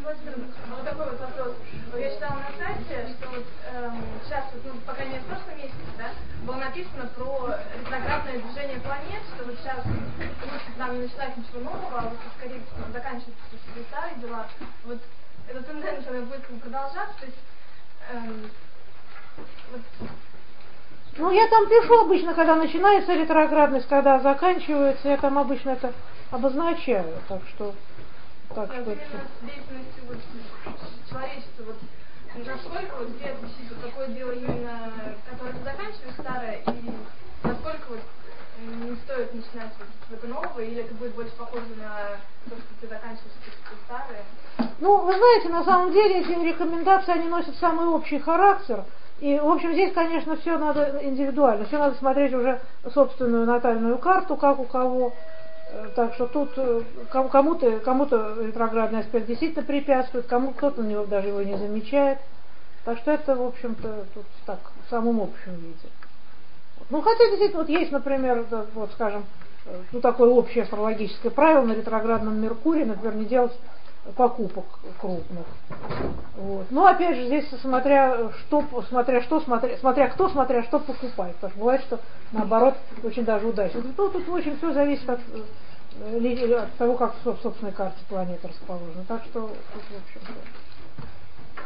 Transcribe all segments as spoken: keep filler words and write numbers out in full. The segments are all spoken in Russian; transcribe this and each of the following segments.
Вот такой вот вопрос. Я читала на сайте, что вот эм, сейчас, вот, ну, по крайней мере, в прошлом месяце, да, было написано про ретроградное движение планет, что вот сейчас лучше нам не начинать ничего нового, а вот скорее заканчивать свои старые дела. Вот эта тенденция будет продолжаться, то есть эм, вот. Ну, я там пишу обычно, когда начинается ретроградность, когда заканчивается, я там обычно это обозначаю, так что... Так что деятельности вот, человечества, вот, насколько вот где действительно какое дело именно, которое заканчивает старое, и насколько вот не стоит начинать вот что-то новое, или это будет больше похоже на то, что ты заканчиваешь что-то старое? Ну, вы знаете, на самом деле эти рекомендации, они носят самый общий характер. И, в общем, здесь, конечно, все надо индивидуально, все надо смотреть уже собственную натальную карту, как у кого. Так что тут кому-то, кому-то ретроградный аспект действительно препятствует, кому кто-то на него даже его не замечает. Так что это, в общем-то, тут так, в самом общем виде. Ну, хотя действительно, вот есть, например, вот, скажем, ну, такое общее астрологическое правило на ретроградном Меркурии, например, не делать покупок крупных. Вот. Но опять же здесь смотря что, смотря что, смотря, смотря кто, смотря что покупает. Потому что бывает, что наоборот очень даже удачно. Ну, тут очень все зависит от, от того, как в собственной карте планеты расположена. Так что тут, в общем-то.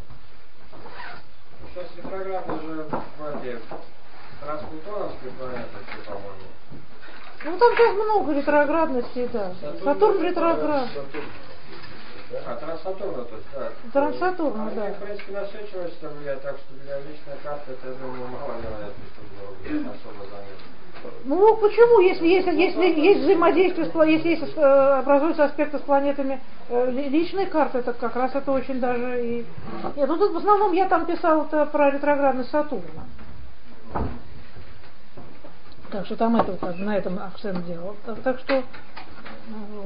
Сейчас ретроградно же в эти транскультоновские планеты, по-моему. Ну там сейчас много ретроградностей, да. Сатурн, Сатурн ретроград. А Транссатурна, то есть, да. Транссатурна, да. Они, в принципе, на все человечество влияет, так что для личной карты это, я думаю, маловероятно, чтобы особо заметно. Ну почему, если есть, если есть взаимодействие, с, если есть, образуются аспекты с планетами личной карты, это как раз это очень даже и... Нет, ну тут в основном я там писал про ретроградность Сатурна. Так что там это, на этом акцент делал. Так, так что, вот.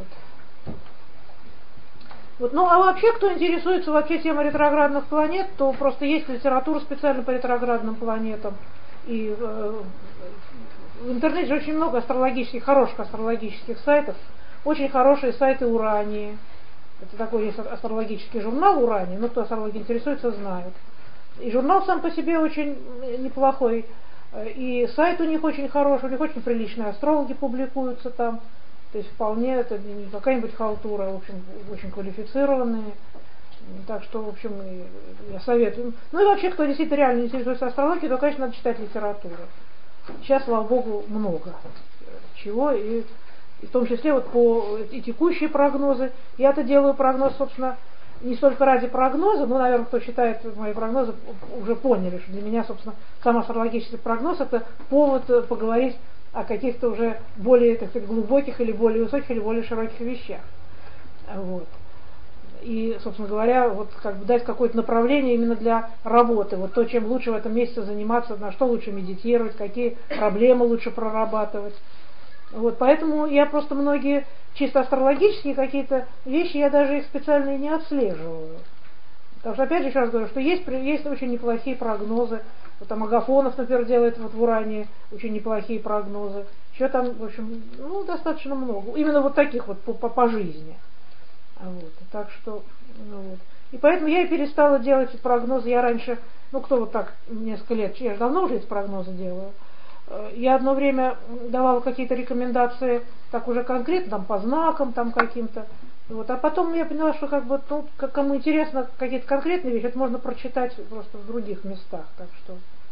Вот, ну а вообще, кто интересуется вообще темой ретроградных планет, то просто есть литература специально по ретроградным планетам. И э, в интернете же очень много астрологических, хороших астрологических сайтов. Очень хорошие сайты Урании. Это такой есть астрологический журнал Урании, но кто астрологией интересуется, знает. И журнал сам по себе очень неплохой. И сайт у них очень хороший, у них очень приличные астрологи публикуются там. То есть вполне это не какая-нибудь халтура, в общем, очень квалифицированные. Так что, в общем, я советую. Ну и вообще, кто действительно реально интересуется астрологией, то, конечно, надо читать литературу. Сейчас, слава богу, много чего, и, и в том числе вот по и текущие прогнозы. Я-то делаю прогноз, собственно, не столько ради прогноза, но, наверное, кто читает мои прогнозы, уже поняли, что для меня, собственно, сам астрологический прогноз — это повод поговорить о каких-то уже более, так сказать, глубоких или более высоких или более широких вещах. Вот. И, собственно говоря, вот как бы дать какое-то направление именно для работы. Вот то, чем лучше в этом месяце заниматься, на что лучше медитировать, какие проблемы лучше прорабатывать. Вот. Поэтому я просто многие чисто астрологические какие-то вещи, я даже их специально и не отслеживаю. Потому что, опять же, еще раз говорю, что есть, есть очень неплохие прогнозы. Вот там Агафонов, например, делает вот в Уране очень неплохие прогнозы. Еще там, в общем, ну, достаточно много. Именно вот таких вот по, по, по жизни. Вот. Так что, ну, вот. И поэтому я и перестала делать прогнозы. Я раньше, ну, кто вот так несколько лет, я же давно уже эти прогнозы делаю. Я одно время давала какие-то рекомендации, так уже конкретно, там, по знакам, там, каким-то. Вот. А потом я поняла, что как бы, ну, кому интересно какие-то конкретные вещи, это можно прочитать просто в других местах. Так что.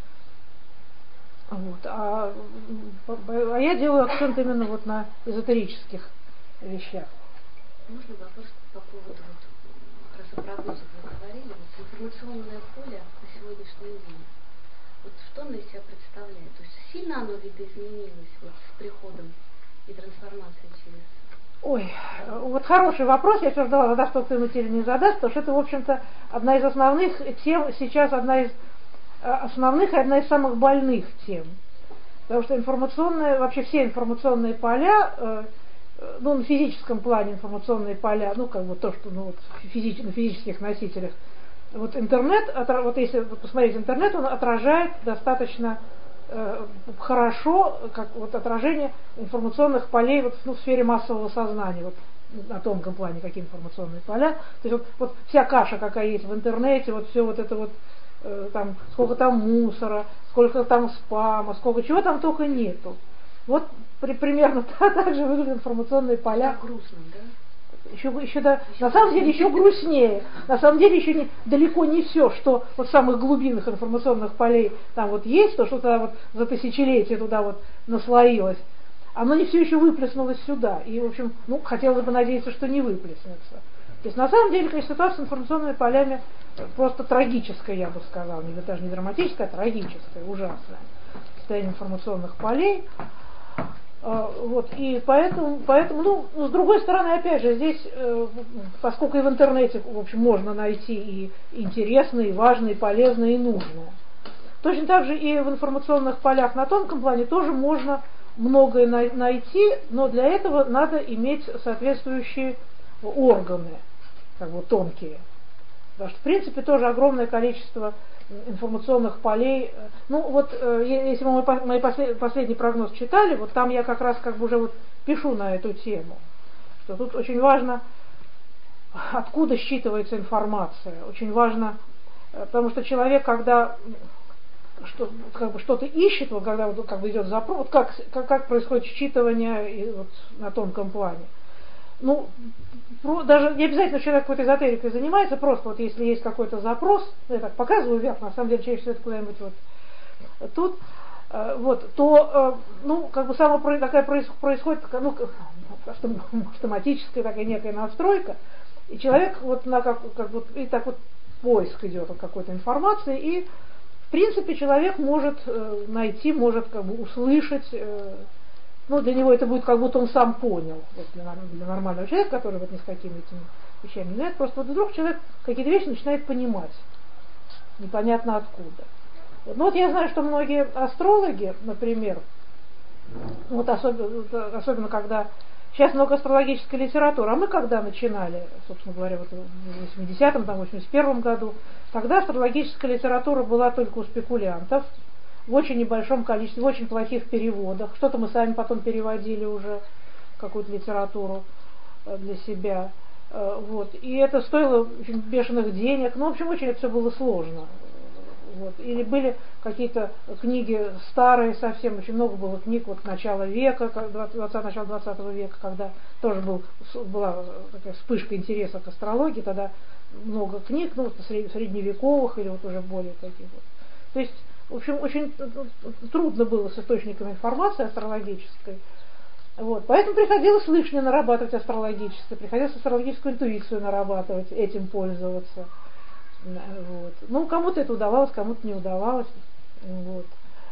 Вот. А, а я делаю акцент именно вот на эзотерических вещах. Можно вопрос по поводу, вот, раз о прогнозах вы говорили, вот информационное поле на сегодняшний день. Вот что оно из себя представляет? То есть сильно оно видоизменилось вот с приходом и трансформацией через... Ой, вот хороший вопрос, я все ждала, когда что-то ему не задаст, потому что это, в общем-то, одна из основных тем, сейчас одна из основных и одна из самых больных тем. Потому что информационные, вообще все информационные поля, ну, на физическом плане информационные поля, ну, как бы то, что ну, вот, физич, на физических носителях, вот интернет, вот если посмотреть интернет, он отражает достаточно э, хорошо, как вот отражение информационных полей вот, ну, в сфере массового сознания. Вот на тонком плане какие информационные поля. То есть вот, вот вся каша, какая есть в интернете, вот все вот это вот, э, там, сколько там мусора, сколько там спама, сколько чего там только нету. Вот при, примерно так же выглядят информационные поля. Так грустно, да? Еще, еще да, на самом деле еще грустнее. На самом деле еще не, далеко не все, что вот в самых глубинных информационных полей там вот есть, то, что туда вот за тысячелетия туда вот наслоилось, оно не все еще выплеснулось сюда. И, в общем, ну, хотелось бы надеяться, что не выплеснется. То есть, на самом деле, конечно, ситуация с информационными полями просто трагическая, я бы сказала. Не, даже не драматическая, а трагическая, ужасная. Состояние информационных полей. Вот, и поэтому, поэтому, ну, с другой стороны, опять же, здесь, э, поскольку и в интернете, в общем, можно найти и интересное, и важное, и полезное, и нужное. Точно так же и в информационных полях на тонком плане тоже можно многое на- найти, но для этого надо иметь соответствующие органы, как бы тонкие. Потому что, в принципе, тоже огромное количество информационных полей. Ну вот, если мы мой последний прогноз читали, вот там я как раз как бы уже вот пишу на эту тему, что тут очень важно, откуда считывается информация. Очень важно, потому что человек, когда что, как бы что-то ищет, вот когда вот, как бы идет запрос, вот как, как, как происходит считывание и вот на тонком плане. Ну, даже не обязательно человек какой-то эзотерикой занимается, просто вот если есть какой-то запрос, я так показываю вверх, на самом деле чаще всего это куда-нибудь вот тут, вот, то, ну, как бы само такая происходит, ну, автоматическая такая некая настройка, и человек вот на как, как вот, и так вот поиск идет от какой-то информации, и в принципе человек может найти, может как бы услышать. Ну, для него это будет как будто он сам понял, вот для, для нормального человека, который вот ни с какими этими вещами не знает, просто вот вдруг человек какие-то вещи начинает понимать, непонятно откуда. Вот. Ну вот я знаю, что многие астрологи, например, вот особенно, особенно когда сейчас много астрологической литературы, а мы когда начинали, собственно говоря, вот в восьмидесятом, там, восемьдесят первом году, тогда астрологическая литература была только у спекулянтов, в очень небольшом количестве, в очень плохих переводах. Что-то мы сами потом переводили уже, какую-то литературу для себя. Вот. И это стоило очень бешеных денег. Ну, в общем, очень это все было сложно. Вот. Или были какие-то книги старые совсем, очень много было книг вот начала века, двадцатого, начала двадцатого века, когда тоже был, была такая вспышка интереса к астрологии, тогда много книг, ну, средневековых или вот уже более таких вот. То есть, в общем, очень трудно было с источниками информации астрологической. Вот. Поэтому приходилось слышание нарабатывать астрологическое, приходилось астрологическую интуицию нарабатывать, этим пользоваться. Вот. Ну, кому-то это удавалось, кому-то не удавалось. Вот.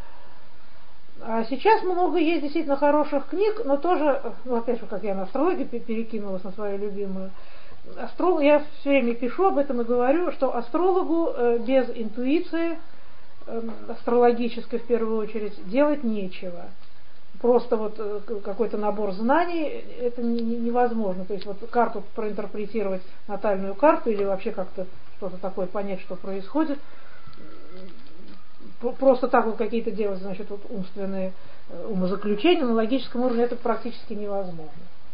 А сейчас много есть действительно хороших книг, но тоже, ну, опять же, как я на астрологию перекинулась, на свою любимую, астролог, я все время пишу об этом и говорю, что астрологу э, без интуиции, астрологической в первую очередь, делать нечего. Просто вот какой-то набор знаний, это невозможно. То есть вот карту проинтерпретировать, натальную карту, или вообще как-то что-то такое понять, что происходит. Просто так вот какие-то делать, значит, вот умственные умозаключения на логическом уровне, это практически невозможно.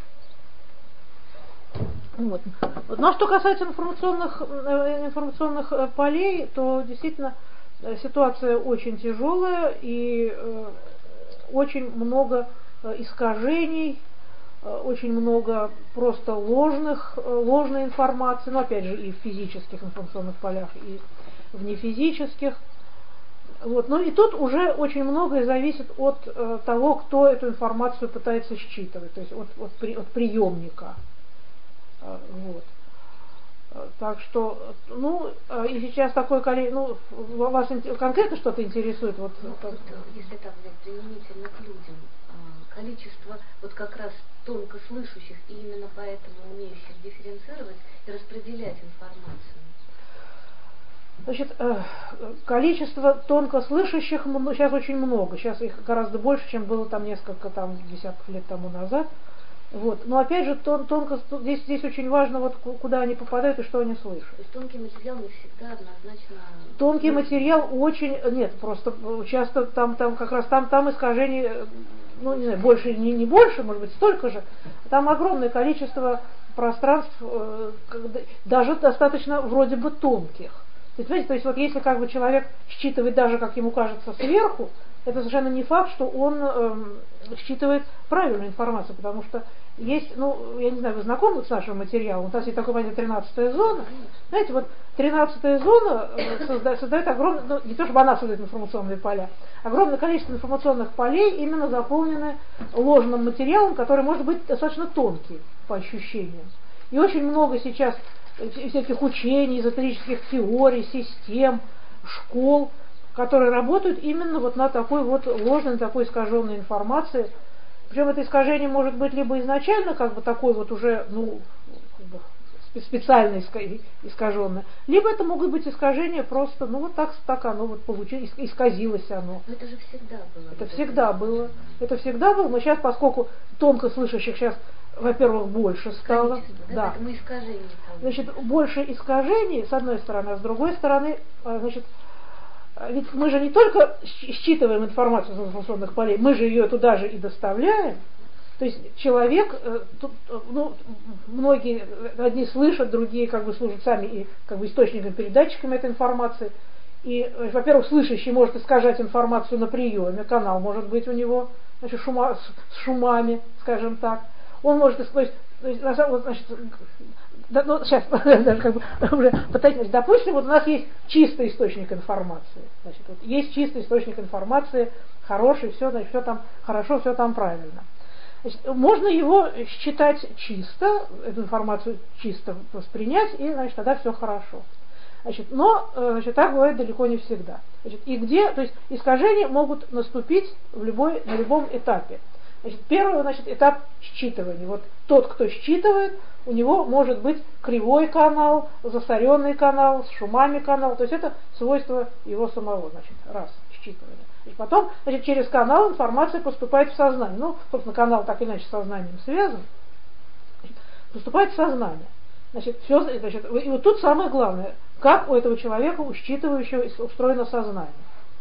Вот. Ну а что касается информационных, информационных полей, то действительно ситуация очень тяжелая, и э, очень много э, искажений, э, очень много просто ложных, э, ложной информации, но опять же и в физических информационных полях, и в нефизических. Вот. Ну и тут уже очень многое зависит от э, того, кто эту информацию пытается считывать, то есть от, от, при, от приемника. Э, вот. Так что, ну, и сейчас такое количество, ну, вас конкретно что-то интересует? Вот, ну, если так взять применительно к людям, количество вот как раз тонко слышащих и именно поэтому умеющих дифференцировать и распределять информацию. Значит, количество тонко слышащих сейчас очень много, сейчас их гораздо больше, чем было там несколько там, десятков лет тому назад. Вот. Но опять же, тон, тонко, здесь, здесь очень важно, вот, куда они попадают и что они слышат. То есть тонкий материал не всегда однозначно... Тонкий материал очень... Нет, просто часто там, там как раз там, там искажений, ну не знаю, больше, не, не больше, может быть, столько же. Там огромное количество пространств, даже достаточно вроде бы тонких. То есть, понимаете, то есть вот если как бы человек считывает даже, как ему кажется, сверху, это совершенно не факт, что он э, считывает правильную информацию, потому что есть, ну, я не знаю, вы знакомы с нашим материалом, у нас есть такое понятие тринадцатая зона. Знаете, вот тринадцатая зона создает, создает огромное, ну, не то чтобы она создает информационные поля, огромное количество информационных полей именно заполнены ложным материалом, который может быть достаточно тонкий по ощущениям. И очень много сейчас всяких учений, эзотерических теорий, систем, школ, которые работают именно вот на такой вот ложной, на такой искаженной информации. Причем это искажение может быть либо изначально как бы такой вот уже, ну, как бы специально искаженное, либо это могут быть искажения просто, ну вот так, так оно вот получилось, исказилось оно. Но это же всегда было. Это всегда было. Это всегда было, но сейчас, поскольку тонко слышащих сейчас, во-первых, больше стало. Да, да. Искажений, значит, больше искажений, с одной стороны, а с другой стороны, значит, ведь мы же не только считываем информацию из информационных полей, мы же ее туда же и доставляем. То есть человек, ну, многие, одни слышат, другие как бы служат сами и как бы источниками, передатчиками этой информации. И, во-первых, слышащий может искажать информацию на приеме, канал может быть у него, значит, шума, с шумами, скажем так. Он может использовать, значит, да, ну, сейчас, даже как бы уже пытаюсь, допустим, вот у нас есть чистый источник информации. Значит, вот есть чистый источник информации, хороший, все, значит, все там хорошо, все там правильно. Значит, можно его считать чисто, эту информацию чисто воспринять, и, значит, тогда все хорошо. Значит, но, значит, так бывает далеко не всегда. Значит, и где, то есть искажения могут наступить в любой, на любом этапе. Значит, первый, значит, этап считывания. Вот тот, кто считывает, у него может быть кривой канал, засоренный канал, с шумами канал. То есть это свойство его самого, значит, раз, считывание. И потом, значит, через канал информация поступает в сознание. Ну, собственно, канал так или иначе с сознанием связан. Значит, поступает в сознание. Значит, все, значит, и вот тут самое главное, как у этого человека, у считывающего, устроено сознание.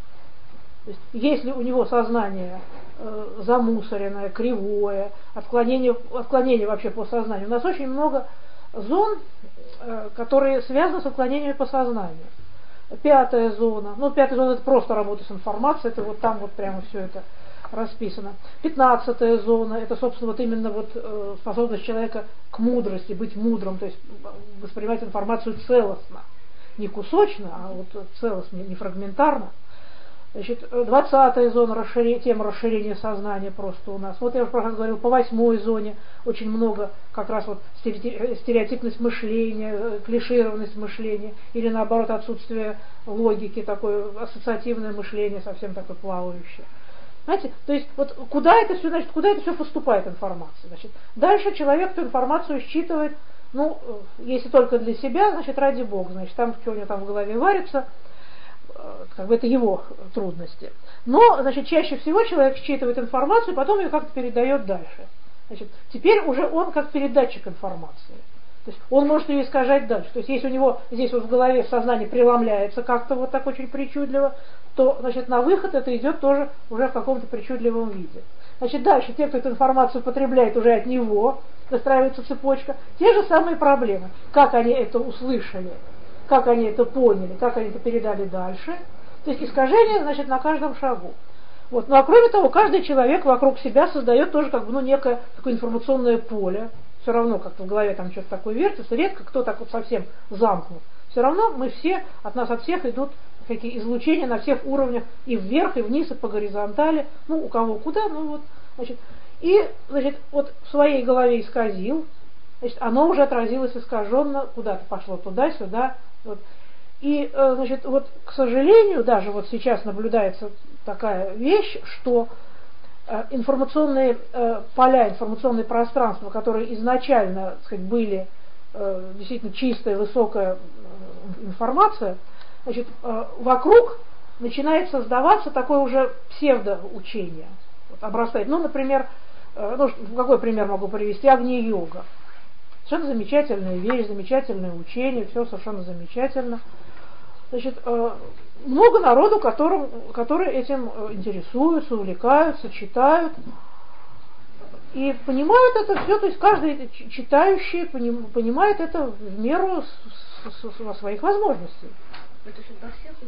То есть, если у него сознание э, замусоренное, кривое, отклонение, отклонение вообще по сознанию. У нас очень много зон, э, которые связаны с отклонениями по сознанию. Пятая зона, ну пятая зона это просто работа с информацией, это вот там вот прямо все это расписано. Пятнадцатая зона, это собственно вот именно вот э, способность человека к мудрости, быть мудрым, то есть воспринимать информацию целостно, не кусочно, а вот целостно, не фрагментарно. Значит, двадцатая зона, расширение, тема расширения сознания просто у нас. Вот я уже просто говорил, по восьмой зоне очень много как раз вот стереотипность мышления, клишированность мышления, или наоборот отсутствие логики, такое ассоциативное мышление, совсем такое плавающее. Знаете, то есть вот куда это все, значит, куда это все поступает информация? Значит, дальше человек эту информацию считывает, ну, если только для себя, значит, ради Бога, значит, там что у него там в голове варится, как бы это его трудности. Но, значит, чаще всего человек считывает информацию, и потом ее как-то передает дальше. Значит, теперь уже он как передатчик информации. То есть он может ее искажать дальше. То есть если у него здесь вот в голове, в сознании преломляется как-то вот так очень причудливо, то, значит, на выход это идет тоже уже в каком-то причудливом виде. Значит, дальше те, кто эту информацию потребляет уже от него, настраивается цепочка, те же самые проблемы. Как они это услышали, как они это поняли, как они это передали дальше. То есть искажение, значит, на каждом шагу. Вот. Ну а кроме того, каждый человек вокруг себя создает тоже как бы, ну, некое такое информационное поле. Все равно как-то в голове там что-то такое вертится, редко кто так вот совсем замкнут. Все равно мы все, от нас от всех идут такие излучения на всех уровнях, и вверх, и вниз, и по горизонтали, ну у кого куда, ну вот, значит. И, значит, вот в своей голове исказил, значит, оно уже отразилось искаженно, куда-то пошло туда-сюда. Вот. И, значит, вот, к сожалению, даже вот сейчас наблюдается такая вещь, что информационные поля, информационные пространства, которые изначально, так сказать, были действительно чистая, высокая информация, значит, вокруг начинает создаваться такое уже псевдоучение. Вот, обрастает. Ну, например, ну, какой пример могу привести? Агни-йога. Совершенно замечательная вещь, замечательное учение, все совершенно замечательно. Значит, много народу, которым, которые этим интересуются, увлекаются, читают. И понимают это все, то есть каждый читающий понимает это в меру своих возможностей. Это же во всех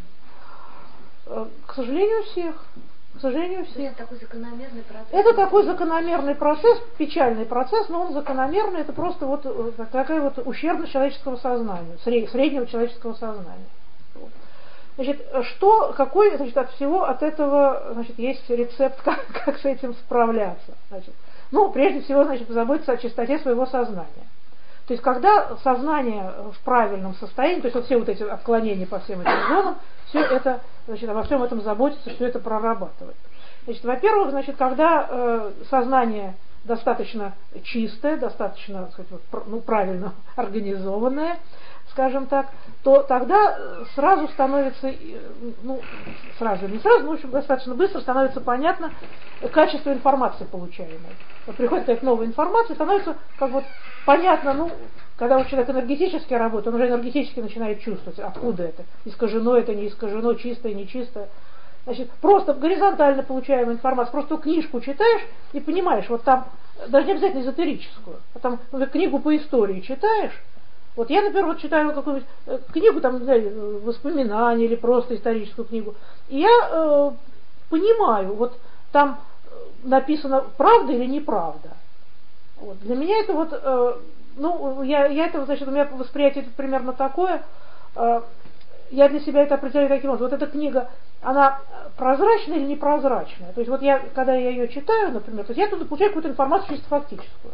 учениях? К сожалению, всех. К сожалению, всех. Это такой закономерный процесс. Это такой закономерный процесс, печальный процесс, но он закономерный, это просто вот такая вот ущербность человеческого сознания, среднего человеческого сознания. Значит, что, какой, значит, от всего от этого, значит, есть рецепт, как, как с этим справляться. Значит, ну, прежде всего, значит, позаботиться о чистоте своего сознания. То есть, когда сознание в правильном состоянии, то есть, вот все вот эти отклонения по всем этим зонам, все это, значит, обо всем этом заботиться, все это прорабатывать. Значит, во-первых, значит, когда э, сознание достаточно чистое, достаточно, так сказать, вот, ну, правильно организованное, скажем так, то тогда сразу становится, ну, сразу не сразу, но, в общем, достаточно быстро становится понятно качество информации получаемой. Вот приходит какая-то новая информация, становится как вот понятно, ну, когда у человека энергетически работает, он уже энергетически начинает чувствовать, откуда это, искажено это, не искажено, чистое, нечистое. Значит, просто горизонтально получаемая информация, просто книжку читаешь и понимаешь, вот там, даже не обязательно эзотерическую, а там ну, книгу по истории читаешь. Вот я, например, вот читаю какую-нибудь книгу, там, знаю, воспоминания или просто историческую книгу, и я э, понимаю, вот там написано правда или неправда. Вот. Для меня это вот, э, ну, я, я это, значит, у меня восприятие это примерно такое, э, я для себя это определяю таким образом. Вот эта книга, она прозрачная или непрозрачная? То есть вот я, когда я ее читаю, например, то есть я туда получаю какую-то информацию чисто фактическую.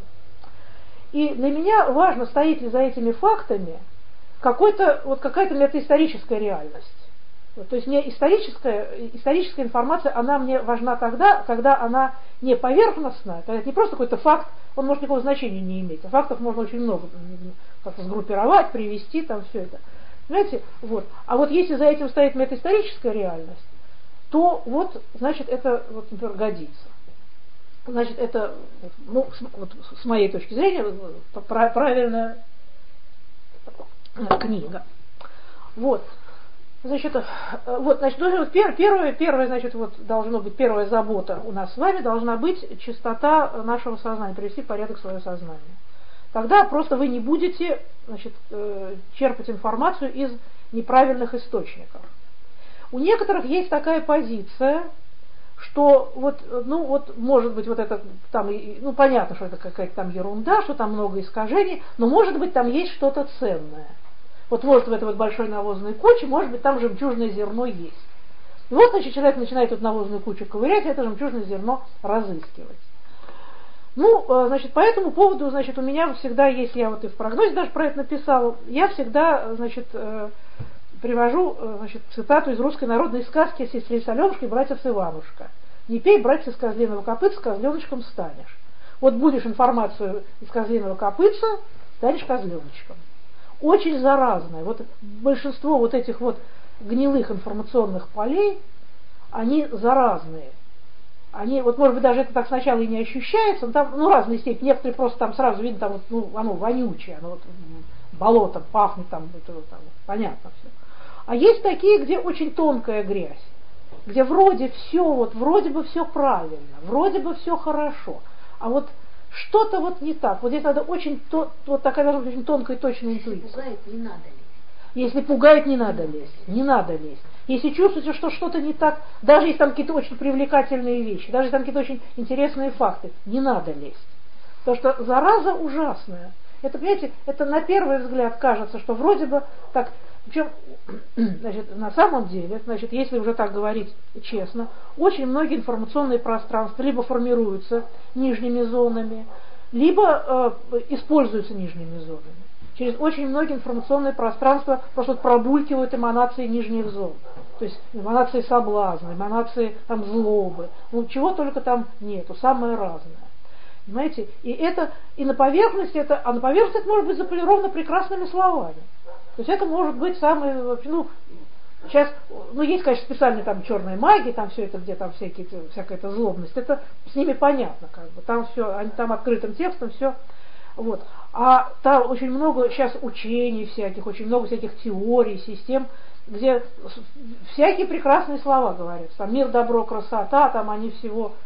И для меня важно, стоит ли за этими фактами какой-то, вот какая-то метаисторическая реальность. Вот, то есть мне историческая, историческая информация, она мне важна тогда, когда она не поверхностная, когда это не просто какой-то факт, он может никакого значения не иметь. А фактов можно очень много как-то сгруппировать, привести, там все это. Понимаете? Вот. А вот если за этим стоит метаисторическая реальность, то вот, значит, это, вот, например, годится. Значит, это, ну, с, вот, с моей точки зрения, правильная книга. Вот. Значит, вот, значит, первое, первое, значит, вот должно быть, первая забота у нас с вами должна быть чистота нашего сознания, привести в порядок свое сознание. Тогда просто вы не будете, значит, черпать информацию из неправильных источников. У некоторых есть такая позиция, что вот, ну вот, может быть, вот это там, ну понятно, что это какая-то там ерунда, что там много искажений, но может быть там есть что-то ценное. Вот может в этой вот большой навозной куче, может быть там жемчужное зерно есть. И вот, значит, человек начинает эту навозную кучу ковырять, и это жемчужное зерно разыскивать. Ну, значит, по этому поводу, значит, у меня всегда есть, я вот и в прогнозе даже про это написала, я всегда, значит, привожу, значит, цитату из русской народной сказки «Сестрица Аленушка и братец Иванушка». «Не пей, братец, из козлиного копытца, козленочком станешь». Вот будешь информацию из козлиного копытца, станешь козленочком. Очень заразное. Вот большинство вот этих вот гнилых информационных полей, они заразные. Они, вот может быть даже это так сначала и не ощущается, но там, ну, разные степени. Некоторые просто там сразу видно, там, вот, ну, оно вонючее, оно вот болотом пахнет, там, это, там, понятно все. А есть такие, где очень тонкая грязь, где вроде все, вот вроде бы все правильно, вроде бы все хорошо, а вот что-то вот не так. Вот здесь надо очень, то, вот такая должна быть очень тонкая и точная интуиция. Если пугает, не надо лезть. Если пугает, не надо лезть. Не надо лезть. Если чувствуете, что что-то не так, даже если там какие-то очень привлекательные вещи, даже если там какие-то очень интересные факты, не надо лезть. Потому что зараза ужасная. Это, понимаете, это на первый взгляд кажется, что вроде бы так. Причем, значит, на самом деле, значит, если уже так говорить честно, очень многие информационные пространства либо формируются нижними зонами, либо э, используются нижними зонами. Через очень многие информационные пространства просто пробулькивают эманации нижних зон. То есть эманации соблазна, эманации там, злобы. Ну, чего только там нету, самое разное. Понимаете? И это, и на поверхности это, а на поверхности это может быть заполировано прекрасными словами. То есть это может быть самое, ну, сейчас, ну, есть, конечно, специальные там черные маги, там все это, где там всякие, всякая эта злобность, это с ними понятно, как бы, там все, они там открытым текстом все, вот. А там очень много сейчас учений всяких, очень много всяких теорий, систем, где всякие прекрасные слова говорят, там мир, добро, красота, там они всего,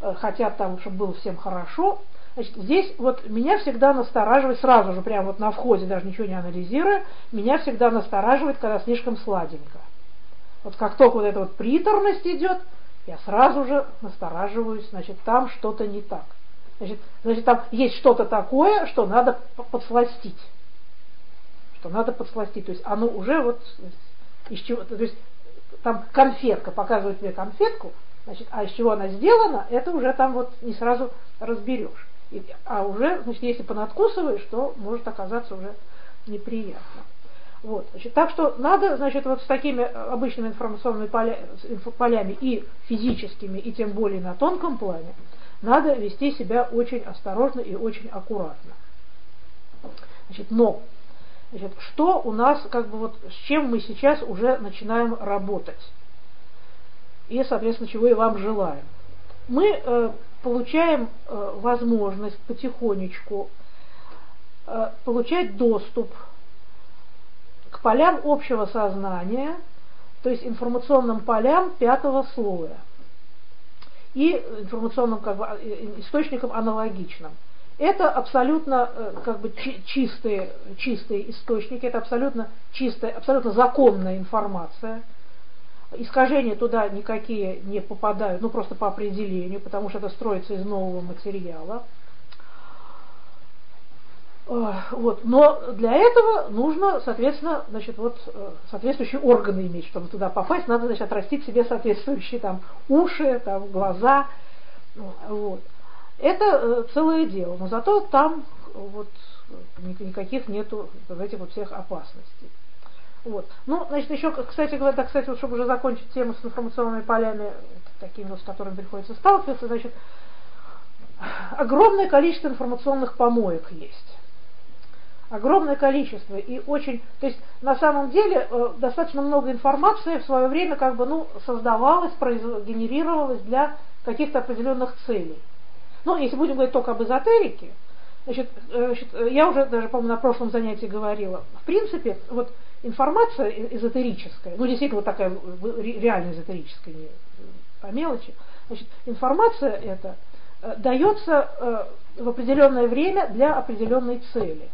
э, хотят там, чтобы было всем хорошо. Значит, здесь вот меня всегда настораживает, сразу же, прямо вот на входе, даже ничего не анализируя, меня всегда настораживает, когда слишком сладенько. Вот как только вот эта вот приторность идет, я сразу же настораживаюсь, значит, там что-то не так. Значит, значит, там есть что-то такое, что надо подсластить. Что надо подсластить. То есть оно уже вот из чего-то, то есть там конфетка, показывает тебе конфетку, значит, а из чего она сделана, это уже там вот не сразу разберешь. И, а уже, значит, если понадкусываешь, то может оказаться уже неприятно. Вот, значит, так что надо, значит, вот с такими обычными информационными поля, полями и физическими, и тем более на тонком плане, надо вести себя очень осторожно и очень аккуратно. Значит, но, значит, что у нас, как бы вот, с чем мы сейчас уже начинаем работать? И, соответственно, чего и вам желаем. Мы э, получаем э, возможность потихонечку э, получать доступ к полям общего сознания, то есть информационным полям пятого слоя и информационным, как бы, источникам аналогичным. Это абсолютно как бы чистые, чистые источники, это абсолютно чистая, абсолютно законная информация. Искажения туда никакие не попадают, ну просто по определению, потому что это строится из нового материала. Вот. Но для этого нужно, соответственно, значит, вот, соответствующие органы иметь, чтобы туда попасть, надо, значит, отрастить себе соответствующие там, уши, там, глаза. Вот. Это целое дело, но зато там вот, никаких нету этих вот всех опасностей. Вот. Ну, значит, еще, кстати говоря, кстати, вот, чтобы уже закончить тему с информационными полями, такими вот, с которыми приходится сталкиваться, значит, огромное количество информационных помоек есть. Огромное количество и очень, то есть на самом деле э, достаточно много информации в свое время как бы, ну, создавалось, произ- генерировалось для каких-то определенных целей. Ну, если будем говорить только об эзотерике, значит, э, значит, я уже даже, по-моему, на прошлом занятии говорила, в принципе, вот информация эзотерическая, ну, действительно, вот такая реально эзотерическая, не по мелочи, значит, информация эта э, дается э, в определенное время для определенной цели.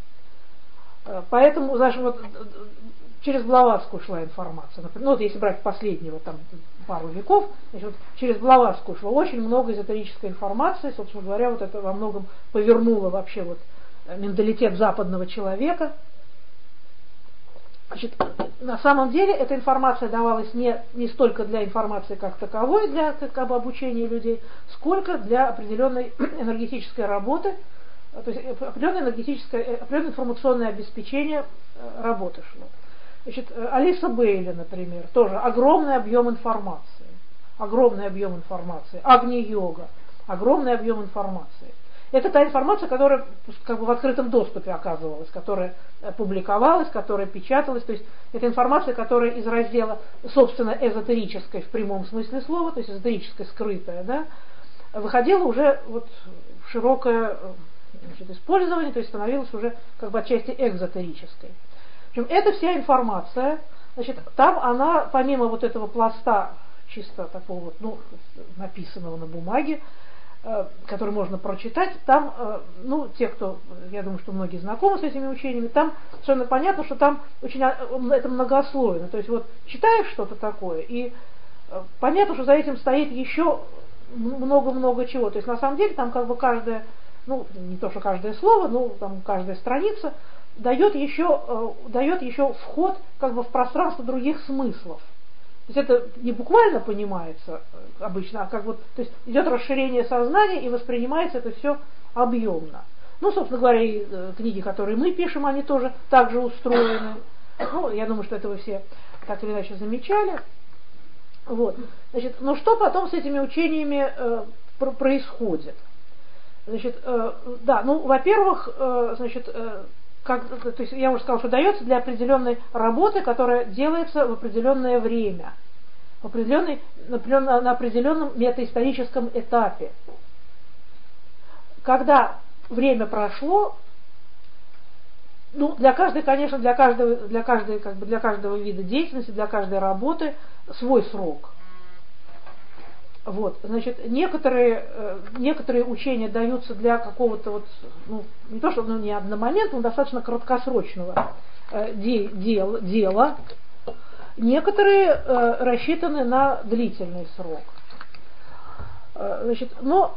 Поэтому даже вот через Блаватскую шла информация. Например, ну вот если брать последнего там пару веков, значит, вот через Блаватскую шло очень много эзотерической информации, собственно говоря, вот это во многом повернуло вообще вот менталитет западного человека. Значит, на самом деле эта информация давалась не, не столько для информации как таковой, для как бы, обучения людей, сколько для определенной энергетической работы. То есть определенное энергетическое, определенное информационное обеспечение работы шло. Значит, Алиса Бейли, например, тоже огромный объем информации. Огромный объем информации. Агни-йога. Огромный объем информации. Это та информация, которая как бы в открытом доступе оказывалась, которая публиковалась, которая печаталась. То есть это информация, которая из раздела, собственно, эзотерической в прямом смысле слова, то есть эзотерической скрытая, да, выходила уже вот в широкое, значит, использование, то есть становилась уже как бы отчасти экзотерической. В общем, эта вся информация, значит, там она, помимо вот этого пласта чисто такого вот, ну, написанного на бумаге, э, который можно прочитать, там, э, ну, те, кто, я думаю, что многие знакомы с этими учениями, там совершенно понятно, что там очень, это многослойно. То есть вот читаешь что-то такое, и э, понятно, что за этим стоит еще много-много чего. То есть на самом деле там как бы каждое, ну, не то, что каждое слово, но там каждая страница дает еще, э, дает еще вход как бы в пространство других смыслов. То есть это не буквально понимается обычно, а как вот, то есть идет расширение сознания и воспринимается это все объемно. Ну, собственно говоря, и э, книги, которые мы пишем, они тоже так же устроены. Ну, я думаю, что это вы все так или иначе замечали. Вот. Значит, но что потом с этими учениями э, пр- происходит? Значит, э, да, ну, во-первых, э, значит, э, как, то есть я уже сказала, что дается для определенной работы, которая делается в определенное время, в определенный, например, на определенном метаисторическом этапе. Когда время прошло, ну, для каждой, конечно, для каждого, для каждой, как бы для каждого вида деятельности, для каждой работы свой срок. Вот, значит, некоторые, некоторые учения даются для какого-то вот, ну, не то что, ну, не одномоментного, но достаточно краткосрочного де, дел, дела. Некоторые э, рассчитаны на длительный срок. Э, значит, но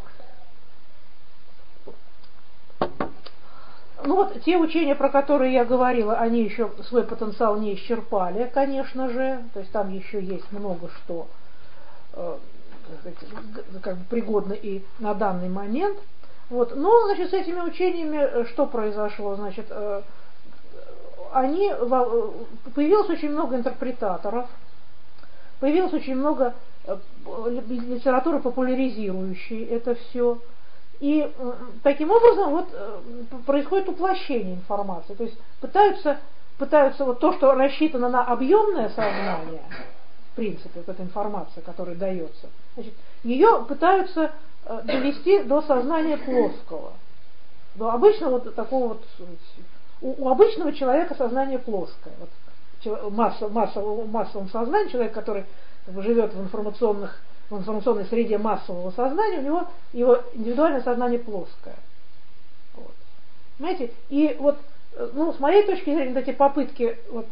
ну вот те учения, про которые я говорила, они еще свой потенциал не исчерпали, конечно же, то есть там еще есть много что э, как бы пригодно и на данный момент. Вот. Но, значит, с этими учениями что произошло? Значит, э, они, появилось очень много интерпретаторов, появилось очень много э, литературы, популяризирующей это все. И э, таким образом вот, э, происходит уплощение информации. То есть пытаются, пытаются вот то, что рассчитано на объемное сознание, в принципе, вот эта информация, которая дается, значит, ее пытаются э, довести до сознания плоского. До обычного вот такого вот, у, у обычного человека сознание плоское. Вот, масса, масса, в массовом сознании, человек, который как бы, живет в, информационных, в информационной среде массового сознания, у него его индивидуальное сознание плоское. Вот. Понимаете? И вот, ну, с моей точки зрения, вот эти попытки вот,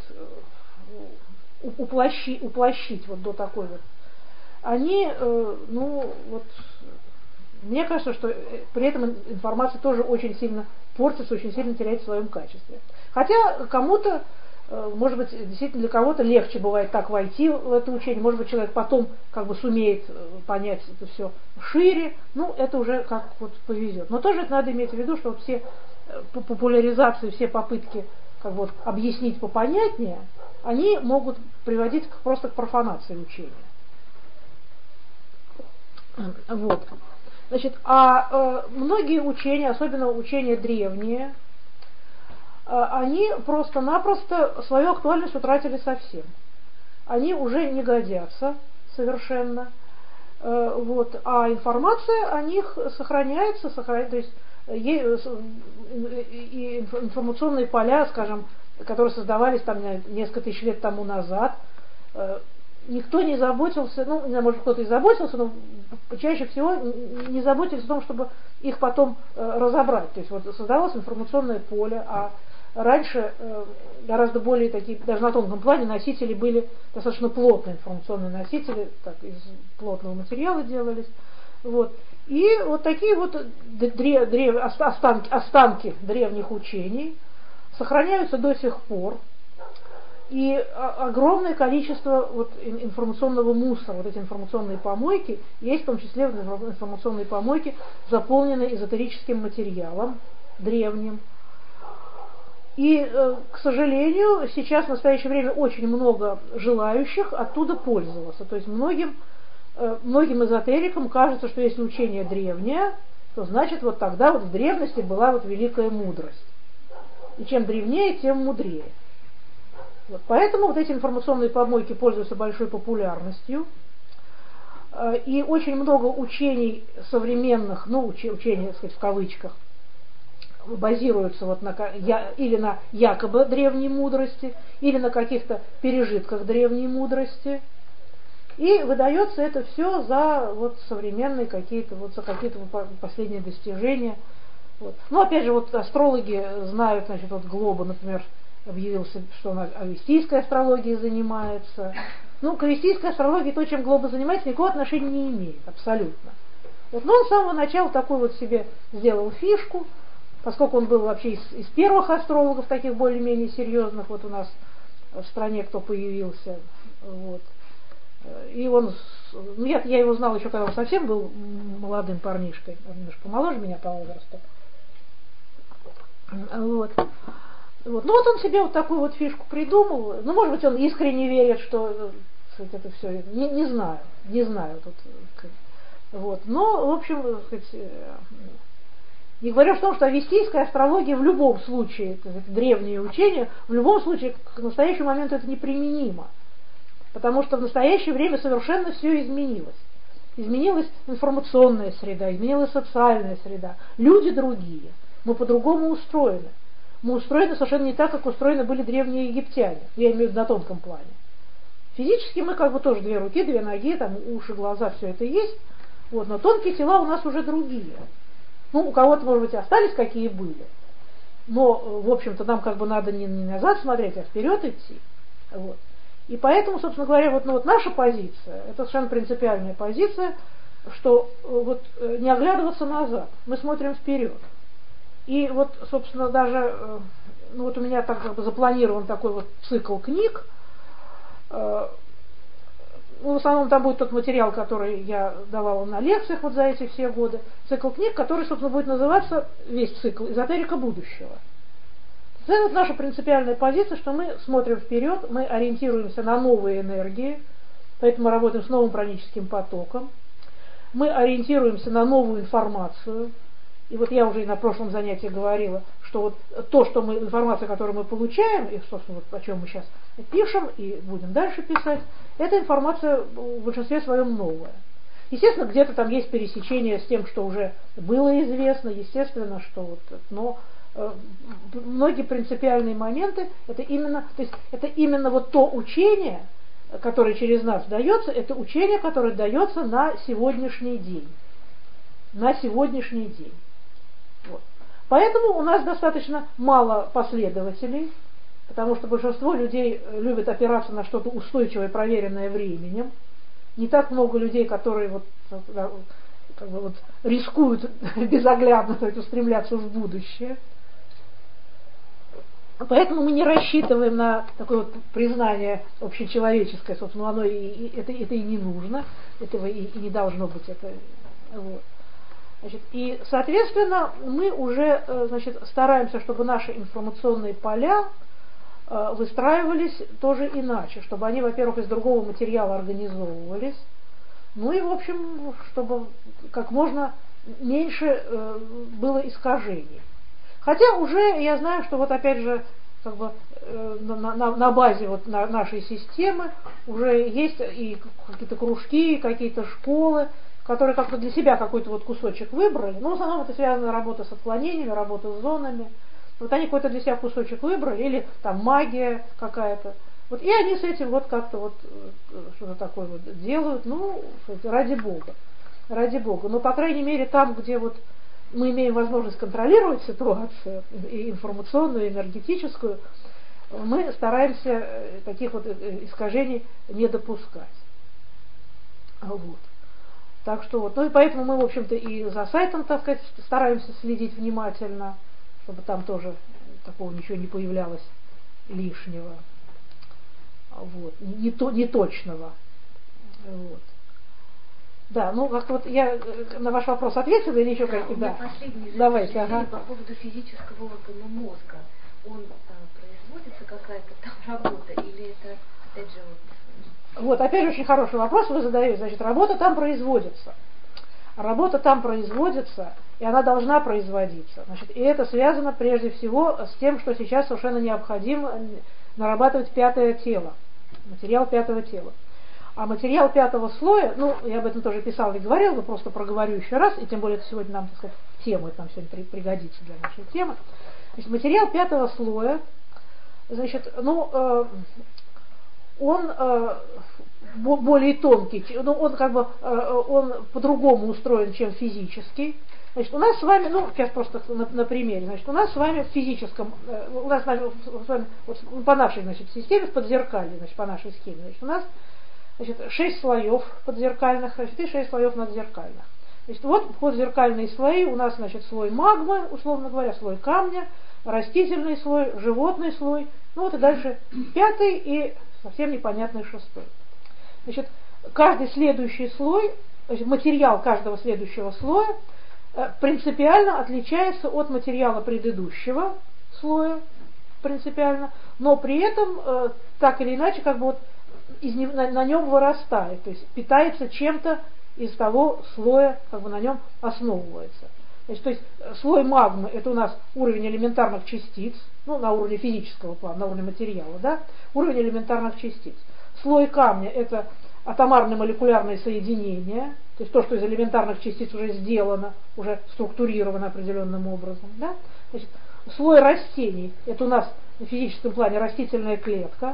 уплощи, уплощить вот до такой вот, они, э, ну, вот, мне кажется, что при этом информация тоже очень сильно портится, очень сильно теряет в своем качестве. Хотя кому-то, э, может быть, действительно для кого-то легче бывает так войти в это учение, может быть, человек потом как бы сумеет понять это все шире, ну, это уже как вот повезет. Но тоже это надо иметь в виду, что вот все популяризации, все попытки как бы вот объяснить попонятнее, они могут приводить к, просто к профанации учения. Вот. Значит, а э, многие учения, особенно учения древние, э, они просто-напросто свою актуальность утратили совсем. Они уже не годятся совершенно. Э, вот, а информация о них сохраняется, сохраняется, то есть и информационные поля, скажем, которые создавались там несколько тысяч лет тому назад, никто не заботился, ну, не знаю, может, кто-то и заботился, но чаще всего не заботились о том, чтобы их потом разобрать. То есть вот создавалось информационное поле, а раньше гораздо более такие, даже на тонком плане, носители были достаточно плотные, информационные носители, так, из плотного материала делались. Вот. И вот такие вот древ, древ, останки, останки древних учений сохраняются до сих пор. И огромное количество вот информационного мусора, вот эти информационные помойки, есть в том числе информационные помойки, заполненные эзотерическим материалом древним. И, к сожалению, сейчас в настоящее время очень много желающих оттуда пользоваться. То есть многим, многим эзотерикам кажется, что если учение древнее, то значит вот тогда вот в древности была вот великая мудрость. И чем древнее, тем мудрее. Вот, поэтому вот эти информационные помойки пользуются большой популярностью. И очень много учений современных, ну, учений, так сказать, в кавычках, базируются вот на, или на якобы древней мудрости, или на каких-то пережитках древней мудрости. И выдается это все за вот современные какие-то, вот за какие-то последние достижения. Вот. Ну, опять же, вот астрологи знают, значит, вот Глоба, например, объявился, что он авестийской астрологией занимается. Ну, к авестийской астрологии то, чем Глоба занимается, никакого отношения не имеет, абсолютно. Вот, но он с самого начала такой вот себе сделал фишку, поскольку он был вообще из, из первых астрологов, таких более-менее серьезных, вот у нас в стране кто появился. Вот. И он, ну я, я его знал еще, когда он совсем был молодым парнишкой, он немножко помоложе меня по возрасту. Вот. Вот. Ну вот он себе вот такую вот фишку придумал. Ну, может быть, он искренне верит, что сказать, это все. Не, не знаю, не знаю тут. Вот. Но, в общем, сказать, не говоря о том, что авестийская астрология в любом случае, это древнее учение, в любом случае к настоящему моменту это неприменимо. Потому что в настоящее время совершенно все изменилось. Изменилась информационная среда, изменилась социальная среда. Люди другие. Мы по-другому устроены. Мы устроены совершенно не так, как устроены были древние египтяне. Я имею в виду на тонком плане. Физически мы как бы тоже две руки, две ноги, там уши, глаза, все это есть, вот, но тонкие тела у нас уже другие. Ну, у кого-то, может быть, остались, какие были. Но, в общем-то, нам как бы надо не, не назад смотреть, а вперед идти. Вот. И поэтому, собственно говоря, вот, ну, вот наша позиция, это совершенно принципиальная позиция, что вот, не оглядываться назад, мы смотрим вперед. И вот, собственно, даже, ну вот у меня так как бы запланирован такой вот цикл книг. Ну, в основном там будет тот материал, который я давала на лекциях вот за эти все годы. Цикл книг, который, собственно, будет называться весь цикл «Эзотерика будущего». Это вот наша принципиальная позиция, что мы смотрим вперед, мы ориентируемся на новые энергии, поэтому мы работаем с новым праническим потоком. Мы ориентируемся на новую информацию. И вот я уже и на прошлом занятии говорила, что вот то, что мы, информация, которую мы получаем, и, собственно, вот о чем мы сейчас пишем и будем дальше писать, эта информация в большинстве своем новая. Естественно, где-то там есть пересечение с тем, что уже было известно, естественно, что вот, но э, многие принципиальные моменты, это именно, то есть это именно вот то учение, которое через нас дается, это учение, которое дается на сегодняшний день. На сегодняшний день. Вот. Поэтому у нас достаточно мало последователей, потому что большинство людей любят опираться на что-то устойчивое, проверенное временем. Не так много людей, которые вот, как бы вот рискуют безоглядно устремляться в будущее. Поэтому мы не рассчитываем на такое вот признание общечеловеческое, собственно, оно и, и, это, это и не нужно, этого и, и не должно быть. Это, вот. Значит, и, соответственно, мы уже, значит, стараемся, чтобы наши информационные поля э, выстраивались тоже иначе, чтобы они, во-первых, из другого материала организовывались, ну и, в общем, чтобы как можно меньше э, было искажений. Хотя уже я знаю, что вот опять же, как бы, э, на, на, на базе вот на, нашей системы уже есть и какие-то кружки, и какие-то школы, которые как-то для себя какой-то вот кусочек выбрали. Ну, в основном это связано работа с отклонениями, работа с зонами. Вот они какой-то для себя кусочек выбрали, или там магия какая-то. Вот и они с этим вот как-то вот что-то такое вот делают, ну, ради Бога. Ради Бога. Но, по крайней мере, там, где вот мы имеем возможность контролировать ситуацию, и информационную, и энергетическую, мы стараемся таких вот искажений не допускать. Вот. Так что вот, ну и поэтому мы, в общем-то, и за сайтом, так сказать, стараемся следить внимательно, чтобы там тоже такого ничего не появлялось лишнего, вот, не, то, не точного. Вот. Да, ну как вот я на ваш вопрос ответила или еще да, какие-то? Да, последний давайте, ага. По поводу физического органа мозга. Он а, производится какая-то там работа или это, опять же, вот... Вот, опять же, очень хороший вопрос вы задаете. Значит, работа там производится. Работа там производится, и она должна производиться. Значит, и это связано прежде всего с тем, что сейчас совершенно необходимо нарабатывать пятое тело, материал пятого тела. А материал пятого слоя, ну, я об этом тоже писала и говорила, но просто проговорю еще раз, и тем более это сегодня нам, так сказать, в тему, это нам сегодня пригодится для нашей темы. Значит, материал пятого слоя, значит, ну, э, он э, более тонкий, ну, он как бы э, он по-другому устроен, чем физический. Значит, у нас с вами, ну, сейчас просто на, на примере, значит, у нас с вами в физическом, э, у нас с вами, вот, по нашей, значит, системе, в подзеркалье, значит, по нашей схеме, значит, у нас, значит, шесть слоев подзеркальных, значит, и шесть слоев надзеркальных. Значит, вот подзеркальные слои, у нас, значит, слой магмы, условно говоря, слой камня, растительный слой, животный слой, ну вот и дальше пятый и совсем непонятный шестой. Значит, каждый следующий слой, значит, материал каждого следующего слоя э, принципиально отличается от материала предыдущего слоя, принципиально, но при этом э, так или иначе как бы вот из него, на, на нем вырастает, то есть питается чем-то из того слоя, как бы на нем основывается. Значит, то есть слой магмы это у нас уровень элементарных частиц, ну, на уровне физического плана, на уровне материала, да, уровень элементарных частиц. Слой камня это атомарные молекулярные соединения, то есть то, что из элементарных частиц уже сделано, уже структурировано определенным образом, да. Значит, слой растений это у нас на физическом плане растительная клетка.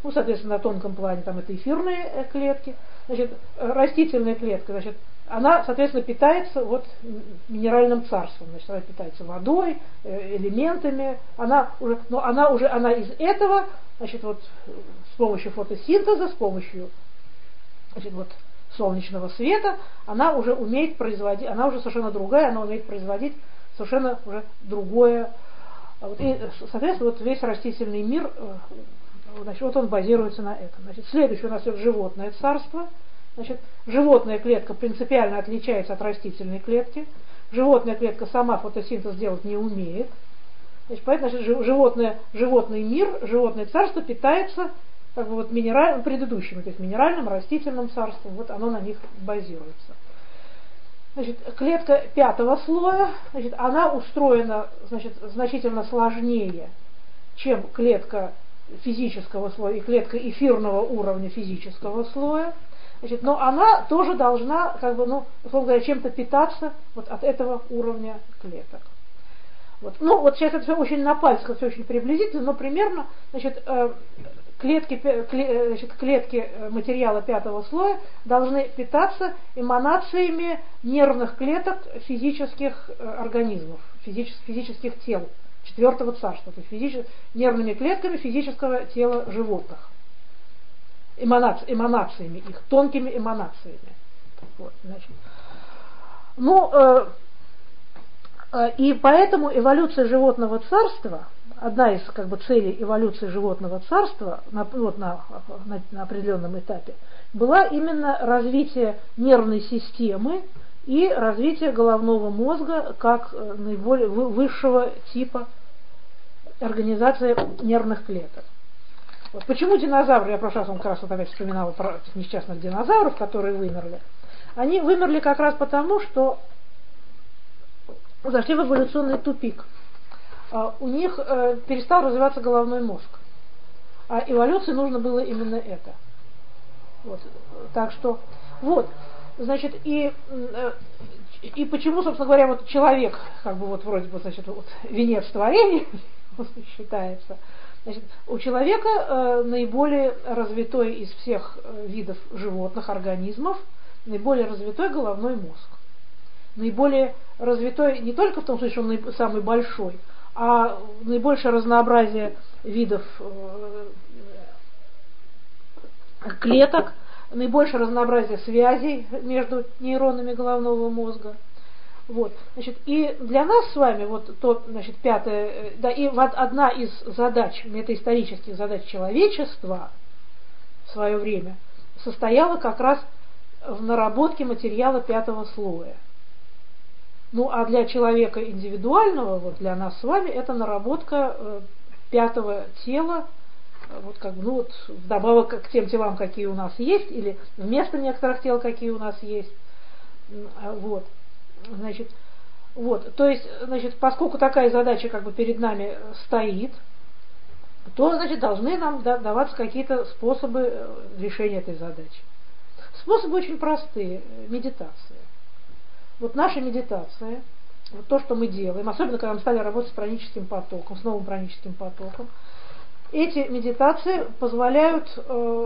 Ну, соответственно, на тонком плане там это эфирные клетки. Значит, растительная клетка, значит, она, соответственно, питается вот минеральным царством, значит, она питается водой, элементами, она уже, но она уже, она из этого, значит, вот с помощью фотосинтеза, с помощью, значит, вот солнечного света, она уже умеет производить, она уже совершенно другая, она умеет производить совершенно уже другое. Вот, и, соответственно, вот весь растительный мир, значит, вот он базируется на этом. Значит, следующее у нас идет животное царство. Значит, животная клетка принципиально отличается от растительной клетки. Животная клетка сама фотосинтез делать не умеет. Значит, поэтому значит, животное, животный мир, животное царство питается как бы, вот, минераль, предыдущим, то есть минеральным, растительным царством. Вот оно на них базируется. Значит, клетка пятого слоя, значит, она устроена, значит, значительно сложнее, чем клетка физического слоя и клетка эфирного уровня физического слоя. Значит, но она тоже должна, как бы, ну, условно говоря, чем-то питаться вот от этого уровня клеток. Вот. Ну, вот сейчас это все очень на пальцах, все очень приблизительно, но примерно, значит, клетки, значит, клетки материала пятого слоя должны питаться эманациями нервных клеток физических организмов, физических, физических тел четвертого царства, то есть физически, нервными клетками физического тела животных. Эманаци, эманациями их, тонкими эманациями. Вот, значит. Ну, э, э, и поэтому эволюция животного царства, одна из как бы, целей эволюции животного царства на, вот, на, на, на определенном этапе была именно развитие нервной системы и развитие головного мозга как наиболее высшего типа организации нервных клеток. Вот. Почему динозавры, я в прошлый раз вам как раз вот опять вспоминала про несчастных динозавров, которые вымерли. Они вымерли как раз потому, что зашли в эволюционный тупик. Uh, у них uh, перестал развиваться головной мозг. А эволюции нужно было именно это. Вот. Так что, вот, значит, и, и почему, собственно говоря, вот человек, как бы вот вроде бы, значит, вот, венец творения считается. Значит, у человека э, наиболее развитой из всех видов животных организмов, наиболее развитой головной мозг. Наиболее развитой не только в том смысле, что он самый большой, а наибольшее разнообразие видов э, клеток, наибольшее разнообразие связей между нейронами головного мозга. Вот, значит, и для нас с вами вот то, значит, пятое, да, и вот одна из задач, метаисторических задач человечества в свое время состояла как раз в наработке материала пятого слоя. Ну, а для человека индивидуального, вот для нас с вами, это наработка э, пятого тела, вот как бы, ну вот вдобавок к тем телам, какие у нас есть, или вместо некоторых тел, какие у нас есть. Вот. Значит, вот, то есть, значит, поскольку такая задача как бы перед нами стоит, то, значит, должны нам даваться какие-то способы решения этой задачи. Способы очень простые. Медитация. Вот наша медитация, вот то, что мы делаем, особенно когда мы стали работать с праническим потоком, с новым праническим потоком, эти медитации позволяют э,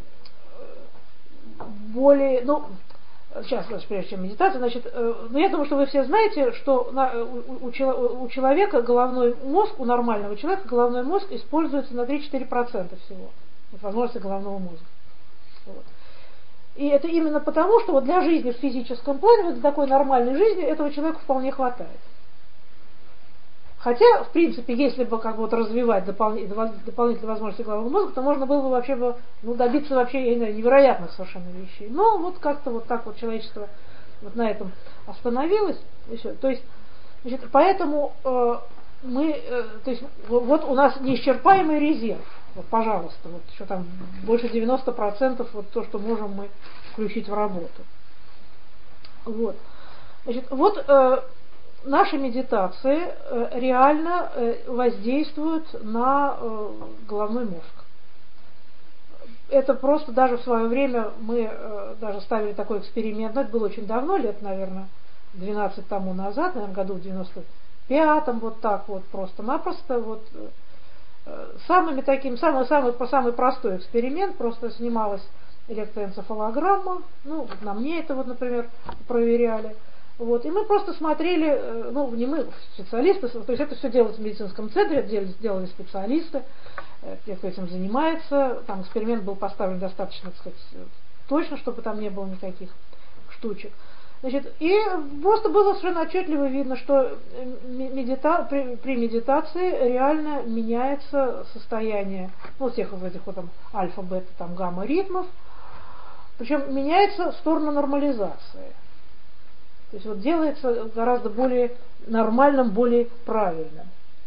более, ну, сейчас, прежде чем медитация, значит, э, ну, я думаю, что вы все знаете, что на, у, у, у человека головной мозг, у нормального человека головной мозг используется на три-четыре процента всего, вот, возможности головного мозга. Вот. И это именно потому, что вот для жизни в физическом плане, вот для такой нормальной жизни, этого человека вполне хватает. Хотя, в принципе, если бы как бы вот развивать дополнительные, дополнительные возможности головного мозга, то можно было бы вообще бы, ну, добиться вообще, я не знаю, невероятных совершенно вещей. Но вот как-то вот так вот человечество вот на этом остановилось. И все. То есть, значит, поэтому э, мы, э, то есть, вот у нас неисчерпаемый резерв. Вот, пожалуйста, вот еще там больше девяносто процентов вот то, что можем мы включить в работу. Вот. Значит, вот э, наши медитации э, реально э, воздействуют на э, головной мозг. Это просто даже в свое время мы э, даже ставили такой эксперимент, но это было очень давно, лет, наверное, двенадцать тому назад, наверное, году в девяносто пятом, вот так вот просто-напросто вот. самыми таким, самый, самый, самый простой эксперимент, просто снималась электроэнцефалограмма, ну, на мне это вот, например, проверяли. Вот, и мы просто смотрели, ну, не мы, специалисты, то есть это все делалось в медицинском центре, это делали, делали специалисты, те, кто этим занимается, там эксперимент был поставлен достаточно, так сказать, точно, чтобы там не было никаких штучек. Значит, и просто было совершенно отчетливо видно, что медита... при, при медитации реально меняется состояние, ну, всех вот этих вот там альфа, бета, там, гамма ритмов, причем меняется в сторону нормализации. То есть вот делается гораздо более нормальным, более правильным.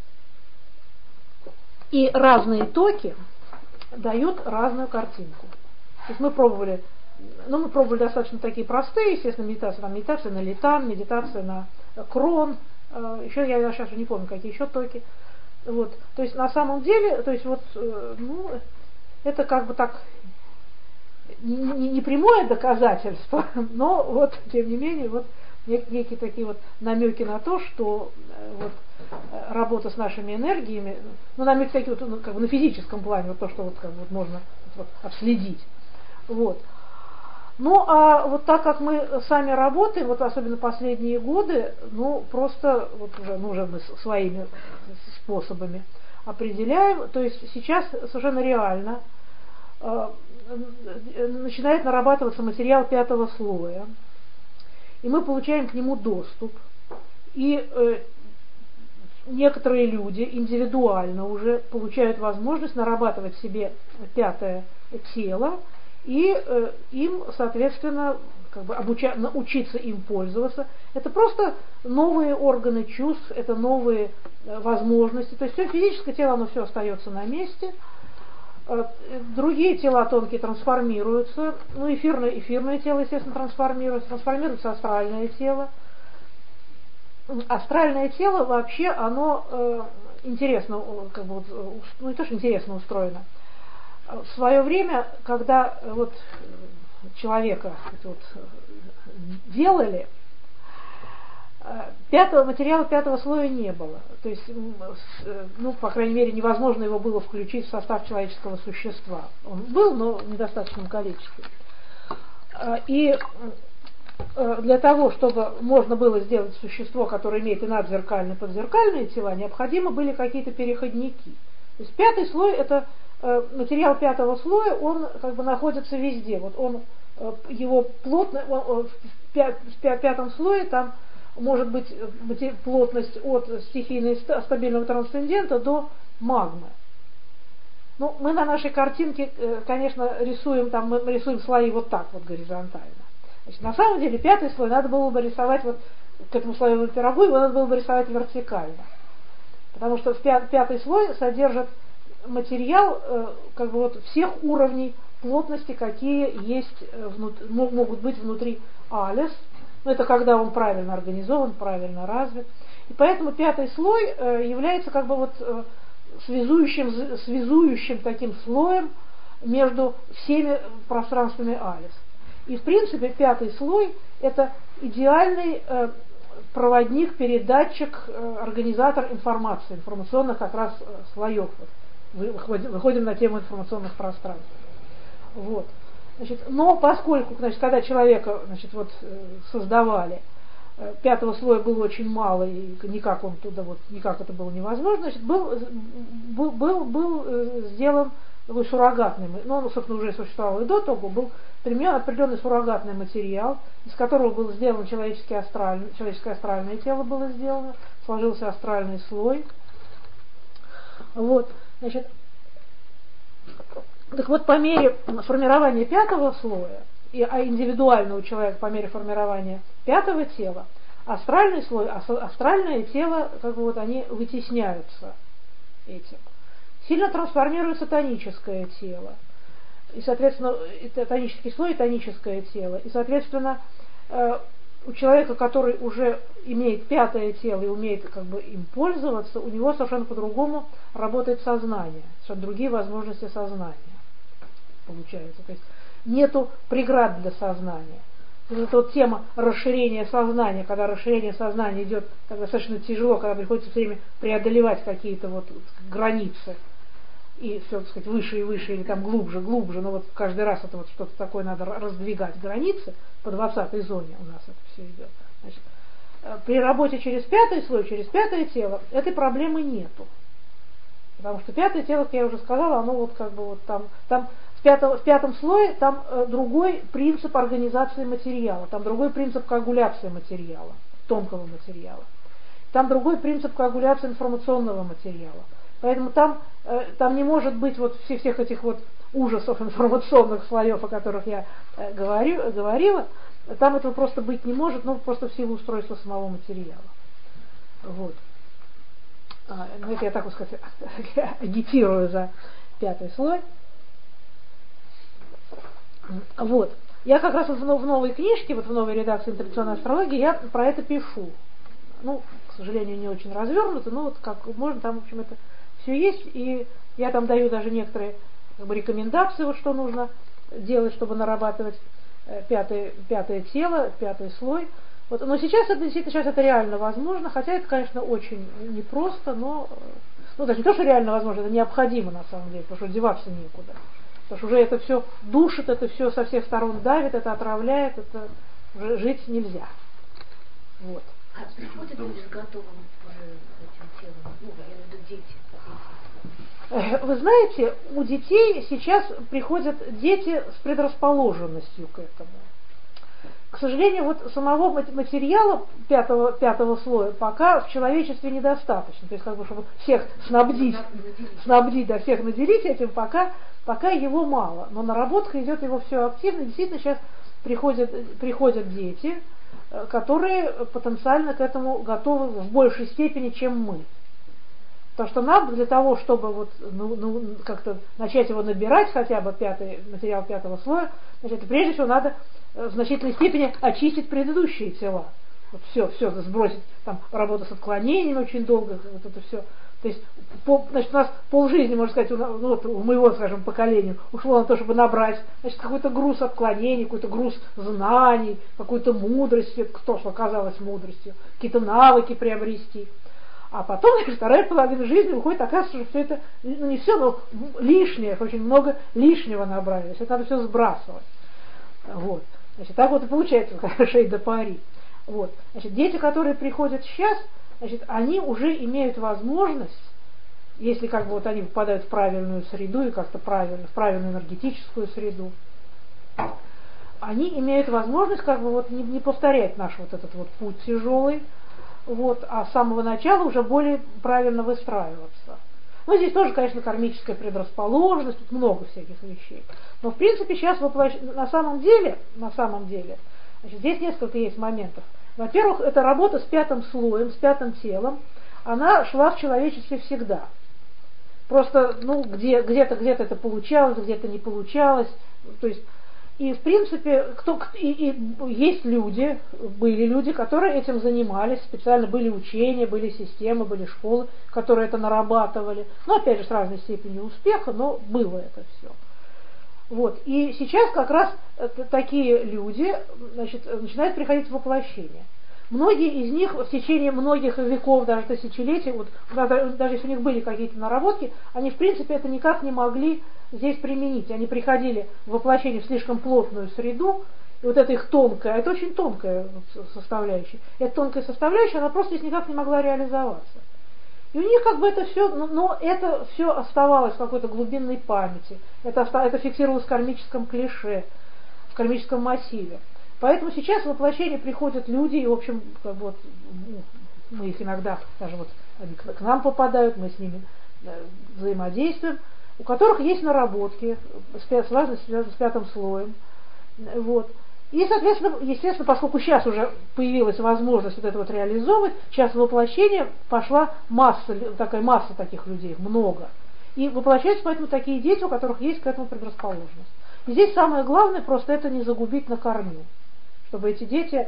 И разные токи дают разную картинку. То есть мы пробовали, ну мы пробовали достаточно такие простые, естественно, медитации, там медитация на литан, медитация на крон, еще я сейчас уже не помню, какие еще токи. Вот. То есть на самом деле, то есть вот, ну, это как бы так не, не, не прямое доказательство, но вот, тем не менее, вот некие такие вот намеки на то, что вот работа с нашими энергиями, ну, намеки такие вот, ну, как бы на физическом плане, вот то, что вот, как бы, вот можно вот, отследить. Вот. Ну, а вот так как мы сами работаем, вот особенно последние годы, ну, просто вот уже, ну, уже мы своими способами определяем, то есть сейчас совершенно реально э, начинает нарабатываться материал пятого слоя, и мы получаем к нему доступ. И э, некоторые люди индивидуально уже получают возможность нарабатывать себе пятое тело, и э, им, соответственно, как бы обуча- научиться им пользоваться. Это просто новые органы чувств, это новые э, возможности. То есть все физическое тело, оно все остается на месте. Другие тела тонкие трансформируются, ну, эфирное, эфирное тело, естественно, трансформируется, трансформируется астральное тело. Астральное тело вообще, оно э, интересно, как бы, ну, не то, что интересно устроено. В свое время, когда вот человека вот, делали, пятого материала, пятого слоя не было. То есть, ну, по крайней мере, невозможно его было включить в состав человеческого существа. Он был, но в недостаточном количестве. И для того, чтобы можно было сделать существо, которое имеет и надзеркальные, и подзеркальные тела, необходимы были какие-то переходники. То есть пятый слой, это материал пятого слоя, он как бы находится везде. Вот он, его плотно, он, в пятом слое там может быть плотность от стихийной стабильного трансцендента до магмы. Ну, мы на нашей картинке, конечно, рисуем там, мы рисуем слои вот так вот горизонтально. Значит, на самом деле пятый слой надо было бы рисовать вот к этому слоевому пирогу, его надо было бы рисовать вертикально. Потому что пятый слой содержит материал как бы вот всех уровней плотности, какие есть, могут быть внутри алис. Но это когда он правильно организован, правильно развит. И поэтому пятый слой является как бы вот связующим, связующим таким слоем между всеми пространствами алис. И в принципе пятый слой это идеальный проводник, передатчик, организатор информации, информационных как раз слоев. Выходим, выходим на тему информационных пространств. Вот. Значит, но поскольку, значит, когда человека, значит, вот, создавали, пятого слоя было очень мало, и никак он туда вот, никак это было невозможно, значит, был, был, был, был сделан такой суррогатный, ну, он, собственно, уже существовал и до того, был применен определенный суррогатный материал, из которого был сделан человеческий астральный, человеческое астральное тело было сделано, сложился астральный слой. Вот, значит, так вот, по мере формирования пятого слоя, и, а индивидуально у человека по мере формирования пятого тела, астральный слой, астральное тело, как бы вот они вытесняются этим. Сильно трансформируется тоническое тело, и, соответственно, тонический слой и тоническое тело. И, соответственно, у человека, который уже имеет пятое тело и умеет как бы им пользоваться, у него совершенно по-другому работает сознание, совершенно другие возможности сознания получаются. То есть нету преград для сознания. Это вот тема расширения сознания, когда расширение сознания идет так достаточно тяжело, когда приходится все время преодолевать какие-то вот границы и все, так сказать, выше и выше, или там глубже, глубже, но вот каждый раз это вот что-то такое надо раздвигать границы, по двадцатой зоне у нас это все идет. Значит, при работе через пятый слой, через пятое тело, этой проблемы нету. Потому что пятое тело, как я уже сказала, оно вот как бы вот там, там в, пятом, в пятом слое там э, другой принцип организации материала, там другой принцип коагуляции материала, тонкого материала. Там другой принцип коагуляции информационного материала. Поэтому там, э, там не может быть вот всех, всех этих вот ужасов информационных слоев, о которых я э, говорю, говорила. Там этого просто быть не может, ну просто в силу устройства самого материала. Вот. А, ну это я так вот сказать агитирую за пятый слой. Вот. Я как раз вот в новой книжке, вот в новой редакции «Интеграционной астрологии» я про это пишу. Ну, к сожалению, не очень развернуто, но вот как можно, там, в общем, это все есть, и я там даю даже некоторые как бы, рекомендации, вот что нужно делать, чтобы нарабатывать э, пятое, пятое тело, пятый слой. Вот, но сейчас это действительно сейчас это реально возможно, хотя это, конечно, очень непросто, но ну, даже не то, что реально возможно, это необходимо на самом деле, потому что деваться некуда. Потому что уже это все душит, это все со всех сторон давит, это отравляет, это уже жить нельзя. Вот. А приходят люди с готовым уже этим телом, ну, я имею в виду дети. Вы знаете, у детей сейчас приходят дети с предрасположенностью к этому. К сожалению, вот самого материала пятого, пятого слоя пока в человечестве недостаточно. То есть, как бы, чтобы всех снабдить, снабдить, да, всех наделить этим, пока, пока его мало. Но наработка идет его все активно. Действительно, сейчас приходят, приходят дети, которые потенциально к этому готовы в большей степени, чем мы. Потому что нам для того, чтобы вот, ну, ну, как-то начать его набирать, хотя бы пятый, материал пятого слоя, значит, прежде всего надо в значительной степени очистить предыдущие тела. Вот все, все, сбросить, там, работа с отклонениями очень долго, вот это все. То есть, по, значит, у нас полжизни, можно сказать, у, ну, вот, у моего, скажем, поколения ушло на то, чтобы набрать, значит, какой-то груз отклонений, какой-то груз знаний, какую-то мудрость, то, что оказалось мудростью, какие-то навыки приобрести. А потом, значит, вторая половина жизни уходит, оказывается, что все это, ну не все, но лишнее, очень много лишнего набрали. Это надо все сбрасывать. Вот. Значит, так вот и получается, как шейда пари. Вот. Значит, дети, которые приходят сейчас, значит, они уже имеют возможность, если как бы вот они попадают в правильную среду и как-то правильно, в правильную энергетическую среду, они имеют возможность как бы вот не, не повторять наш вот этот вот путь тяжелый, вот, а с самого начала уже более правильно выстраиваться. Ну, здесь тоже, конечно, кармическая предрасположенность, тут много всяких вещей. Но, в принципе, сейчас воплощ... на самом деле, на самом деле, значит, здесь несколько есть моментов. Во-первых, эта работа с пятым слоем, с пятым телом, она шла в человечестве всегда. Просто, ну, где, где-то, где-то это получалось, где-то не получалось. То есть, и, в принципе, кто, и, и есть люди, были люди, которые этим занимались, специально были учения, были системы, были школы, которые это нарабатывали. Ну, опять же, с разной степенью успеха, но было это все. Вот. И сейчас как раз такие люди, значит, начинают приходить в воплощение. Многие из них в течение многих веков, даже тысячелетий, вот, даже если у них были какие-то наработки, они в принципе это никак не могли здесь применить. Они приходили в воплощение в слишком плотную среду, и вот это их тонкая, а это очень тонкая составляющая, эта тонкая составляющая, она просто здесь никак не могла реализоваться. И у них как бы это все, но, но это все оставалось в какой-то глубинной памяти, это, это фиксировалось в кармическом клише, в кармическом массиве. Поэтому сейчас в воплощение приходят люди, и, в общем, как бы вот, мы их иногда, даже вот они к нам попадают, мы с ними взаимодействуем, у которых есть наработки, связанные с пятым слоем. Вот. И, соответственно, естественно, поскольку сейчас уже появилась возможность вот это вот реализовывать, сейчас в воплощение пошла масса, такая масса таких людей, много. И воплощаются поэтому такие дети, у которых есть к этому предрасположенность. И здесь самое главное просто это не загубить на корню, чтобы эти дети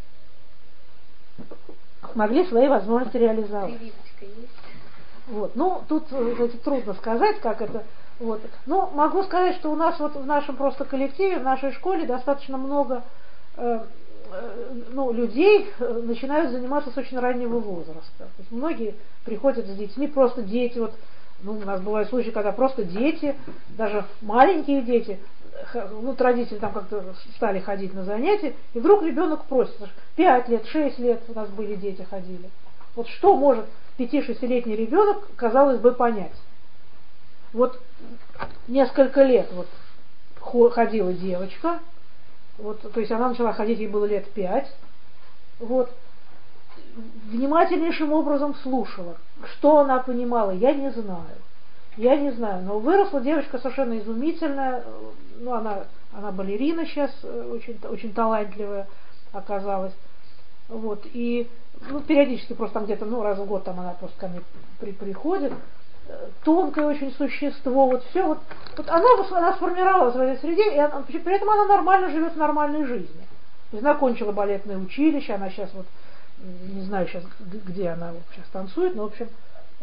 могли свои возможности реализовать. Вот. Ну, тут кстати, трудно сказать, как это. Вот. Но могу сказать, что у нас вот в нашем просто коллективе, в нашей школе достаточно много э, э, ну, людей э, начинают заниматься с очень раннего возраста. То есть многие приходят с детьми, просто дети, вот, Ну, у нас бывают случаи, когда просто дети, даже маленькие дети, ну, родители там как-то стали ходить на занятия, и вдруг ребенок просит, пять лет, шесть лет у нас были дети ходили. Вот что может пяти-шестилетний ребенок, казалось бы, понять? Вот несколько лет вот ходила девочка, вот, то есть она начала ходить, ей было лет пять, вот, внимательнейшим образом слушала. Что она понимала, я не знаю. Я не знаю, но выросла девочка совершенно изумительная, ну, она, она балерина сейчас, очень, очень талантливая оказалась. Вот, и ну, периодически просто там где-то, ну, раз в год там она просто ко мне при, приходит. Тонкое очень существо, вот все, вот, вот она, она сформировалась в этой среде, и она, при этом она нормально живет в нормальной жизни. То есть она окончила балетное училище, она сейчас вот, не знаю сейчас, где она вот сейчас танцует, но в общем,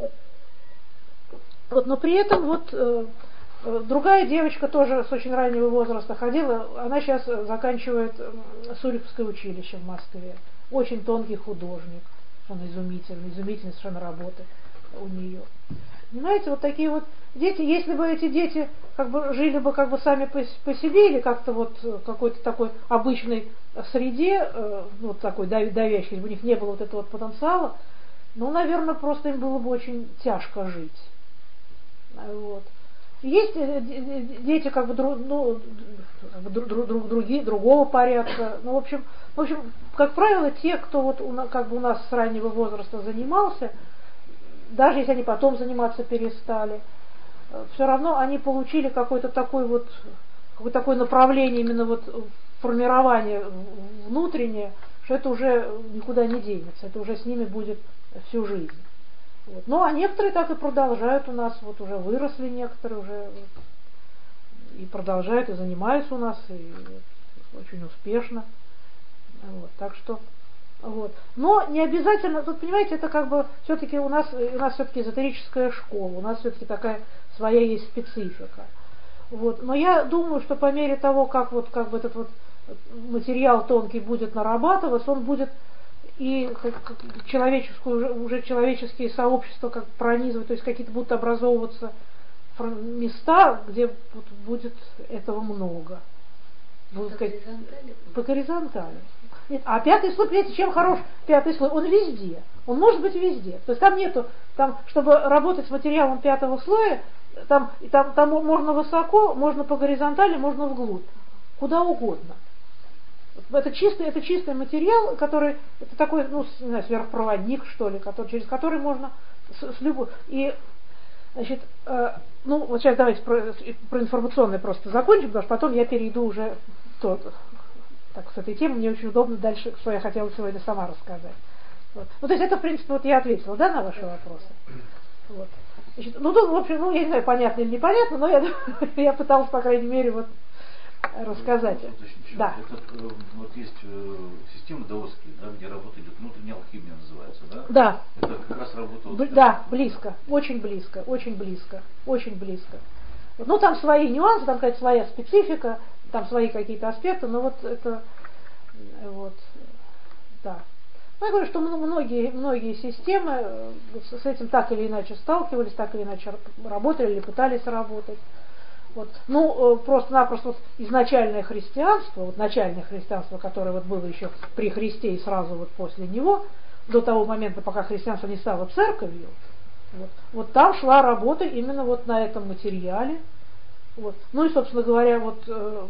вот, но при этом вот э, другая девочка тоже с очень раннего возраста ходила, она сейчас заканчивает Суриковское училище в Москве, очень тонкий художник, он изумительный, изумительные совершенно работы у нее. Понимаете, вот такие вот дети, если бы эти дети как бы жили бы как бы сами по, по себе или как-то вот какой-то такой обычной среде, э, вот такой давящей, если бы у них не было вот этого вот потенциала, ну, наверное, просто им было бы очень тяжко жить. Вот. Есть дети как бы, ну, друг, друг, другие, другого порядка. Ну, в общем, в общем, как правило, те, кто вот у нас, как бы у нас с раннего возраста занимался, даже если они потом заниматься перестали, все равно они получили какое-то такое вот, какое-то такое направление именно вот формирования внутреннее, что это уже никуда не денется, это уже с ними будет всю жизнь. Вот. Ну, а некоторые так и продолжают у нас, вот уже выросли некоторые уже и продолжают, и занимаются у нас, и очень успешно. Вот. Так что, вот. Но не обязательно, тут, понимаете, это как бы все-таки у нас, у нас все-таки эзотерическая школа, у нас все-таки такая своя есть специфика. Вот. Но я думаю, что по мере того, как вот как бы этот вот материал тонкий будет нарабатываться, он будет и человеческую, уже, уже человеческие сообщества как пронизывать, то есть какие-то будут образовываться места, где будет этого много. Будут сказать, по горизонтали. Нет, а пятый слой, понимаете, чем хорош пятый слой? Он везде. Он может быть везде. То есть там нету, там, чтобы работать с материалом пятого слоя, там, там, там можно высоко, можно по горизонтали, можно вглубь. Куда угодно. Это чистый, это чистый материал, который, это такой, ну, не знаю, сверхпроводник, что ли, который, через который можно с, с любой. И, значит, э, ну, вот сейчас давайте про, про информационное просто закончим, потому что потом я перейду уже то, так, с этой темы, мне очень удобно дальше, что я хотела сегодня сама рассказать. Вот. Ну, то есть это, в принципе, вот я ответила, да, на ваши вопросы? Вот. Значит, ну, тут, в общем, ну, я не знаю, понятно или непонятно, но я, я пыталась, по крайней мере, вот рассказать. Да. Это, вот есть э, системы даосские, да, где работа идет, внутренняя алхимия называется, да? Да. Это как раз работа... Вот, да, близко, очень близко, очень близко, очень близко. Ну, там свои нюансы, там какая-то своя специфика, там свои какие-то аспекты, но вот это, вот, да. Ну, я говорю, что многие, многие системы с этим так или иначе сталкивались, так или иначе работали или пытались работать. Вот. Ну, просто-напросто вот изначальное христианство, вот начальное христианство, которое вот было еще при Христе и сразу вот после него, до того момента, пока христианство не стало церковью, вот, вот там шла работа именно вот на этом материале. Вот. Ну и, собственно говоря, вот э,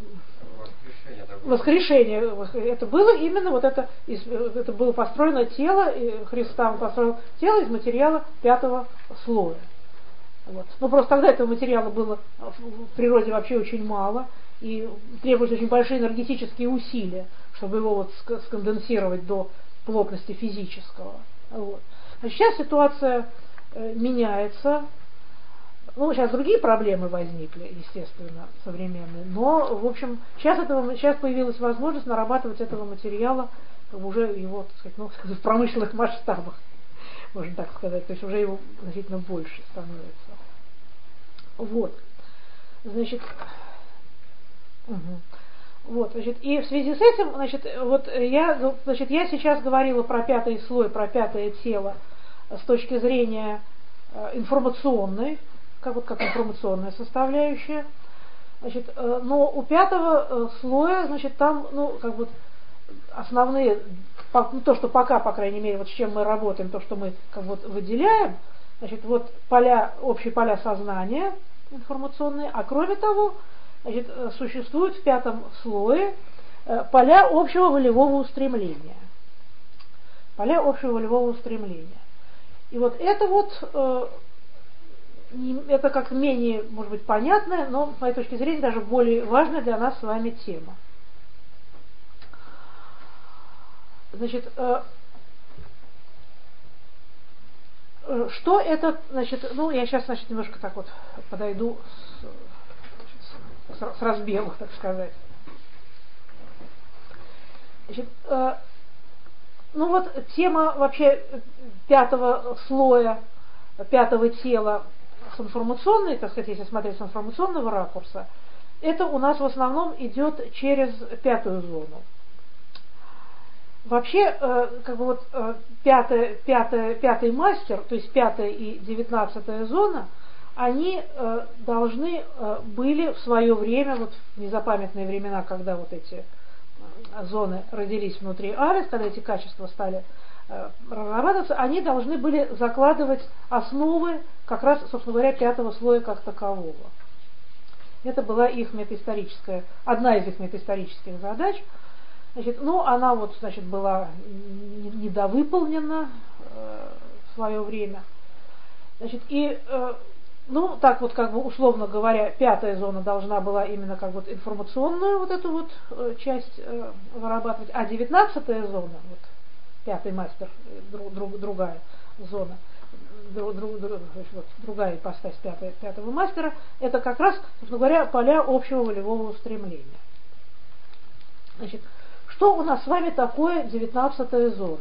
воскрешение, это было именно вот это, из, это было построено тело, и Христа он построил тело из материала пятого слоя. Вот. Но просто тогда этого материала было в природе вообще очень мало, и требовались очень большие энергетические усилия, чтобы его вот сконденсировать до плотности физического. Вот. А сейчас ситуация э, меняется. Ну, сейчас другие проблемы возникли, естественно, современные, но, в общем, сейчас, этого, сейчас появилась возможность нарабатывать этого материала как бы уже его, так сказать, ну, в промышленных масштабах, можно так сказать, то есть уже его значительно больше становится. Вот. Значит, угу. Вот, значит, и в связи с этим, значит, вот я, значит, я сейчас говорила про пятый слой, про пятое тело с точки зрения информационной, как, вот, как информационная составляющая. Значит, э, но у пятого э, слоя, значит, там, ну, как бы основные, по, ну, то, что пока, по крайней мере, вот с чем мы работаем, то, что мы как бы, вот, выделяем, значит, вот поля, общие поля сознания информационные, а кроме того, значит, существуют в пятом слое э, поля общего волевого устремления. Поля общего волевого устремления. И вот это вот, э, не, это как менее, может быть, понятная, но, с моей точки зрения, даже более важная для нас с вами тема. Значит, э, что это, значит, ну, я сейчас, значит, немножко так вот подойду с, с, с разбегу, так сказать. Значит, э, ну вот тема вообще пятого слоя, пятого тела с информационной, так сказать, если смотреть с информационного ракурса, это у нас в основном идет через пятую зону. Вообще, э, как бы вот э, пятая, пятая, пятый мастер, то есть пятая и девятнадцатая зона, они э, должны э, были в свое время, вот в незапамятные времена, когда вот эти э, зоны родились внутри Арис, когда эти качества стали э, разрабатываться, они должны были закладывать основы как раз, собственно говоря, пятого слоя как такового. Это была их метаисторическая, одна из их метаисторических задач. Значит, ну, она вот, значит, была недовыполнена э, в свое время. Значит, и, э, ну, так вот, как бы, условно говоря, пятая зона должна была именно как вот информационную вот эту вот э, часть э, вырабатывать, а девятнадцатая зона, вот, пятый мастер, друг, друг, другая зона, друг, друг, друг, вот, другая ипостась пятого, пятого мастера, это как раз, собственно говоря, поля общего волевого устремления. Значит, что у нас с вами такое девятнадцатая зона?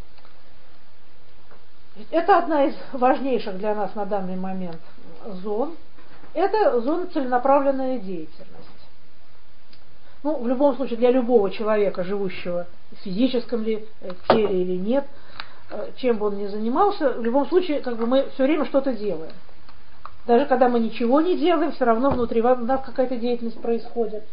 Это одна из важнейших для нас на данный момент зон. Это зона целенаправленная деятельность. Ну, в любом случае, для любого человека, живущего в физическом ли теле или нет, чем бы он ни занимался, в любом случае, как бы мы все время что-то делаем. Даже когда мы ничего не делаем, все равно внутри нас какая-то деятельность происходит.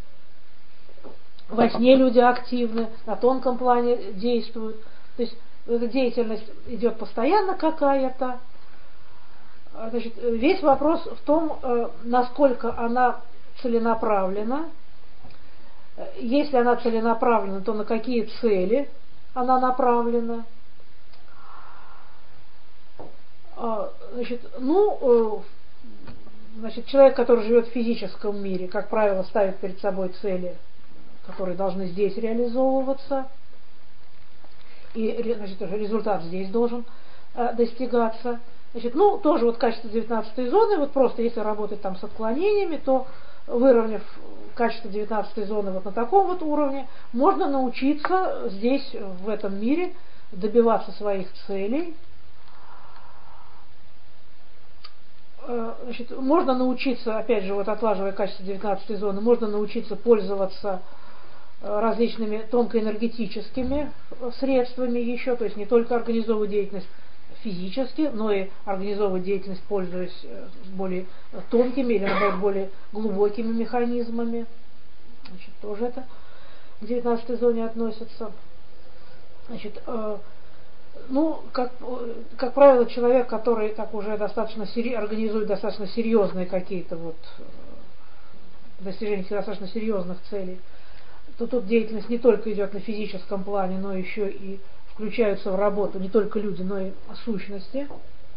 Во сне люди активны, на тонком плане действуют. То есть эта деятельность идет постоянно какая-то. Значит, весь вопрос в том, насколько она целенаправлена. Если она целенаправлена, то на какие цели она направлена. Значит, ну, значит, человек, который живет в физическом мире, как правило, ставит перед собой цели, которые должны здесь реализовываться, и, значит, результат здесь должен э, достигаться. Значит, ну, тоже вот качество девятнадцатой зоны, вот просто если работать там с отклонениями, то выровняв качество девятнадцатой зоны вот на таком вот уровне, можно научиться здесь, в этом мире, добиваться своих целей. Э, значит, можно научиться, опять же, вот отлаживая качество девятнадцатой зоны, можно научиться пользоваться различными тонкоэнергетическими средствами еще, то есть не только организовывать деятельность физически, но и организовывать деятельность, пользуясь более тонкими или, наоборот, более глубокими механизмами. Значит, тоже это к девятнадцатой зоне относится. Значит, э, ну, как, как правило, человек, который так уже достаточно сери- организует достаточно серьезные какие-то вот достижения достаточно серьезных целей, то тут деятельность не только идет на физическом плане, но еще и включаются в работу не только люди, но и сущности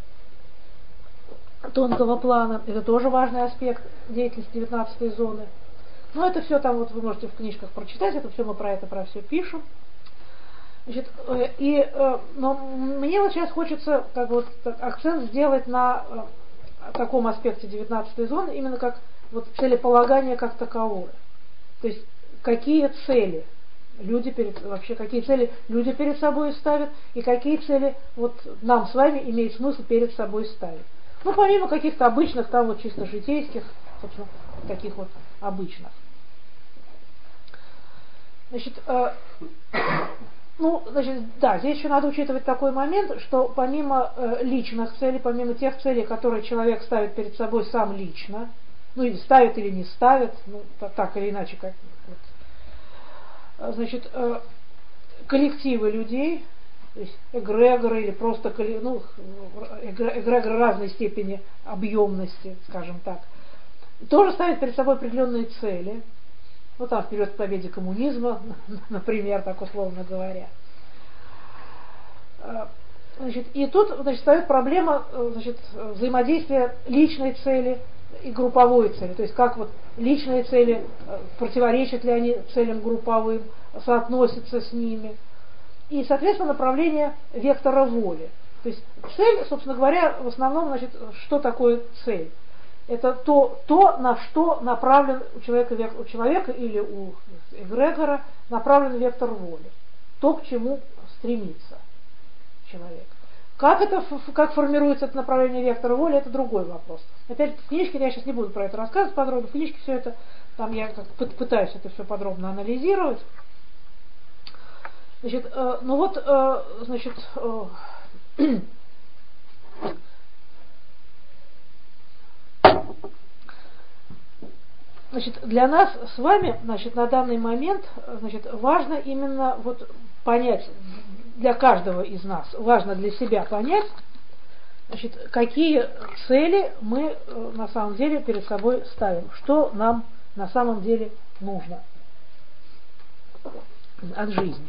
тонкого плана. Это тоже важный аспект деятельности девятнадцатой зоны. Но это все там вот вы можете в книжках прочитать, это все мы про это, про все пишем. Значит, и, но мне вот сейчас хочется как вот акцент сделать на таком аспекте девятнадцатой зоны, именно как вот целеполагание как таковое. То есть какие цели люди перед, вообще какие цели люди перед собой ставят и какие цели вот нам с вами имеет смысл перед собой ставить. Ну, помимо каких-то обычных, там вот чисто житейских, собственно, таких вот обычных. Значит, э, Ну, значит, да, здесь еще надо учитывать такой момент, что помимо э, личных целей, помимо тех целей, которые человек ставит перед собой сам лично, ну или ставит или не ставит, ну так, так или иначе, как вот, значит, э, коллективы людей, то есть эгрегоры или просто ну, эгрегоры разной степени объемности, скажем так, тоже ставят перед собой определенные цели. Ну там вперед к победе коммунизма, например, так условно говоря. Значит, и тут значит, встает проблема значит, взаимодействия личной цели и групповой цели. То есть как вот личные цели, противоречат ли они целям групповым, соотносятся с ними. И, соответственно, направление вектора воли. То есть цель, собственно говоря, в основном, значит, что такое цель? Это то, то, на что направлен у человека, у человека или у эгрегора направлен вектор воли. То, к чему стремится человек. Как, это, как формируется это направление вектора воли, это другой вопрос. Опять в книжке, я сейчас не буду про это рассказывать подробно, в книжке все это, там я как пытаюсь это все подробно анализировать. Значит, э, ну вот, э, значит, э, Значит, для нас с вами, значит, на данный момент, значит, важно именно вот понять, для каждого из нас, важно для себя понять, значит, какие цели мы на самом деле перед собой ставим, что нам на самом деле нужно от жизни.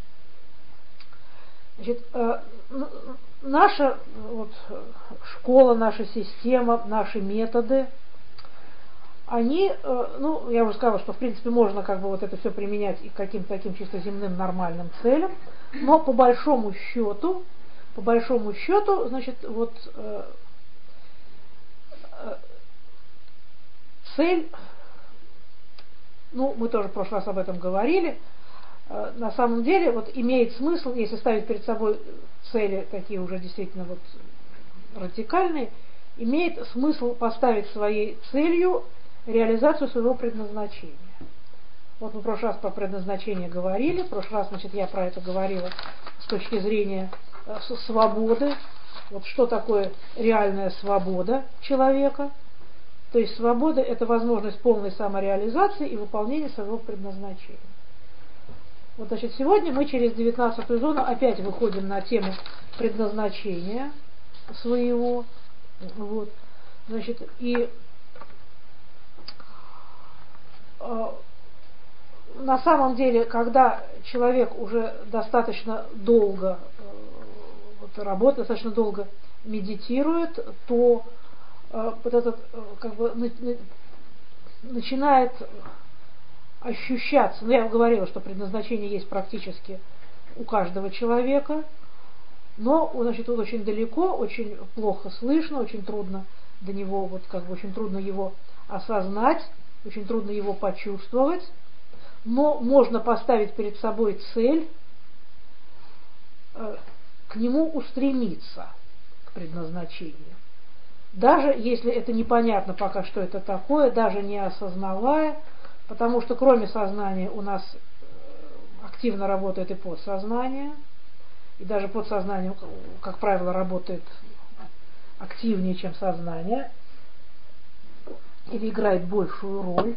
Значит, наша вот, школа, наша система, наши методы, они, ну, я уже сказала, что в принципе можно как бы вот это все применять и к каким-то таким чисто земным нормальным целям, но по большому счету, по большому счету, значит, вот э, э, цель, ну, мы тоже в прошлый раз об этом говорили, э, на самом деле вот имеет смысл, если ставить перед собой цели такие уже действительно вот радикальные, имеет смысл поставить своей целью реализацию своего предназначения. Вот мы в прошлый раз про предназначение говорили, в прошлый раз, значит, я про это говорила с точки зрения э, свободы. Вот что такое реальная свобода человека. То есть свобода – это возможность полной самореализации и выполнения своего предназначения. Вот, значит, сегодня мы через девятнадцатую зону опять выходим на тему предназначения своего. Вот, значит, и на самом деле, когда человек уже достаточно долго вот, работает, достаточно долго медитирует, то вот этот как бы начинает ощущаться, ну я говорила, что предназначение есть практически у каждого человека, но значит, он очень далеко, очень плохо слышно, очень трудно до него, вот как бы очень трудно его осознать, очень трудно его почувствовать, но можно поставить перед собой цель, к нему устремиться, к предназначению. Даже если это непонятно пока, что это такое, даже не осознавая, потому что кроме сознания у нас активно работает и подсознание, и даже подсознание, как правило, работает активнее, чем сознание, или играет большую роль.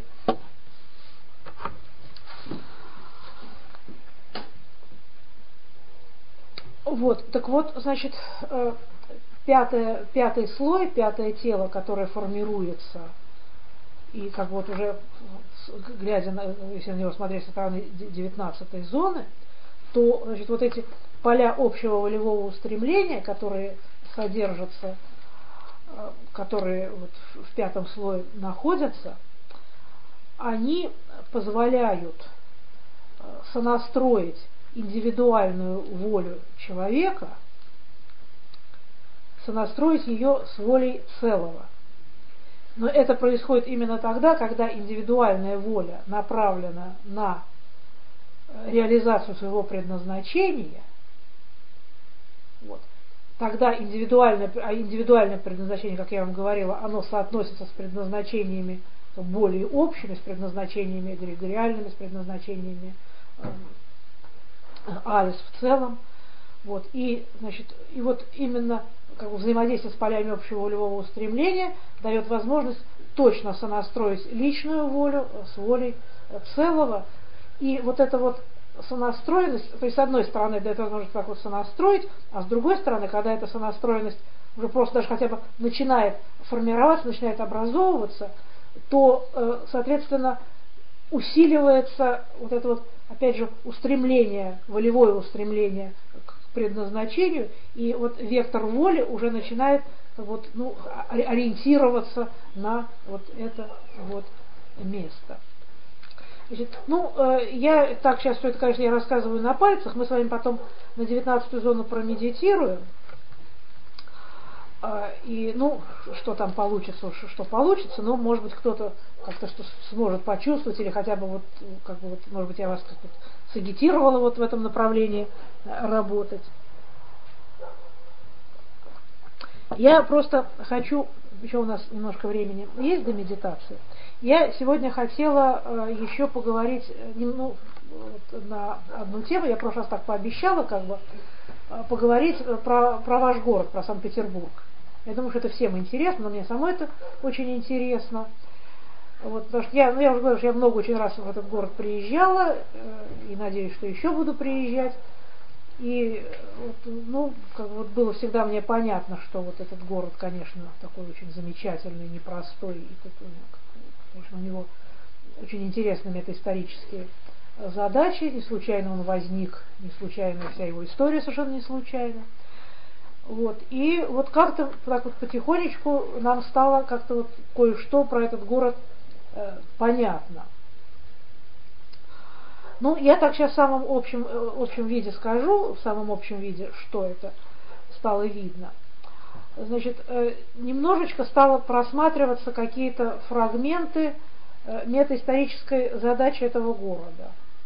Вот, так вот, значит, пятое, пятый слой, пятое тело, которое формируется, и как вот уже, глядя на, если на него смотреть со стороны девятнадцатой зоны, то, значит, вот эти поля общего волевого устремления, которые содержатся, которые вот в пятом слое находятся, они позволяют сонастроить индивидуальную волю человека, сонастроить ее с волей целого. Но это происходит именно тогда, когда индивидуальная воля направлена на реализацию своего предназначения. Вот. Тогда индивидуальное, а индивидуальное предназначение, как я вам говорила, оно соотносится с предназначениями более общими, с предназначениями эгрегориальными, с предназначениями Алис в целом. Вот, и, значит, и вот именно как бы, взаимодействие с полями общего волевого устремления дает возможность точно сонастроить личную волю с волей целого. И вот эта вот сонастроенность, то есть с одной стороны дает возможность так вот сонастроить, а с другой стороны, когда эта сонастроенность уже просто даже хотя бы начинает формироваться, начинает образовываться, то, соответственно, усиливается вот это вот, опять же, устремление, волевое устремление к предназначению, и вот вектор воли уже начинает вот, ну, ориентироваться на вот это вот место. Значит, ну, я так сейчас все это, конечно, я рассказываю на пальцах, мы с вами потом на девятнадцатую зону промедитируем. И, ну, что там получится, что получится, ну, может быть, кто-то как-то что сможет почувствовать, или хотя бы вот, как бы вот, может быть, я вас как-то сагитировала вот в этом направлении работать. Я просто хочу, еще у нас немножко времени есть до медитации, я сегодня хотела э, еще поговорить ну, вот, на одну тему, я в прошлый раз так пообещала, как бы, э, поговорить про, про ваш город, про Санкт-Петербург. Я думаю, что это всем интересно, но мне самой это очень интересно. Вот, потому что я, ну, я уже говорю, что я много очень раз в этот город приезжала, э, и надеюсь, что еще буду приезжать. И вот, ну, как вот было всегда мне понятно, что вот этот город, конечно, такой очень замечательный, непростой, и такой, конечно, у него очень интересные метаисторические задачи, не случайно он возник, не случайно вся его история совершенно не случайна. Вот. И вот как-то так вот потихонечку нам стало как-то вот кое-что про этот город э, понятно. Ну, я так сейчас в самом общем, общем виде скажу, в самом общем виде, что это стало видно. Значит, э, немножечко стало просматриваться какие-то фрагменты э, метаисторической задачи этого города.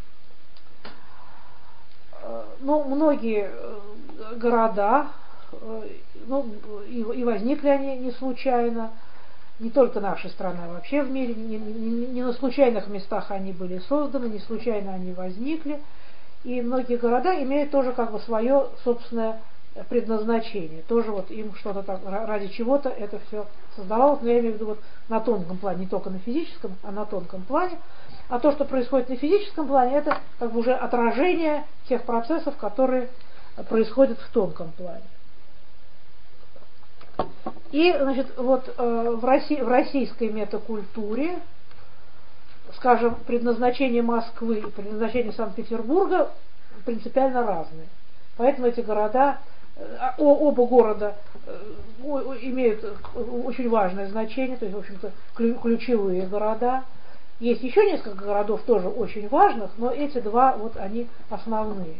Э, ну, многие э, города, ну, и, и возникли они не случайно, не только наша страна, вообще в мире, не, не, не на случайных местах они были созданы, не случайно они возникли, и многие города имеют тоже как бы свое собственное предназначение, тоже вот им что-то так, ради чего-то это все создавалось, но я имею в виду вот на тонком плане, не только на физическом, а на тонком плане, а то, что происходит на физическом плане, это как бы уже отражение тех процессов, которые происходят в тонком плане. И, значит, вот э, в, России, в российской метакультуре, скажем, предназначение Москвы и предназначение Санкт-Петербурга принципиально разные. Поэтому эти города, э, оба города э, имеют очень важное значение, то есть, в общем-то, ключевые города. Есть еще несколько городов тоже очень важных, но эти два, вот они основные.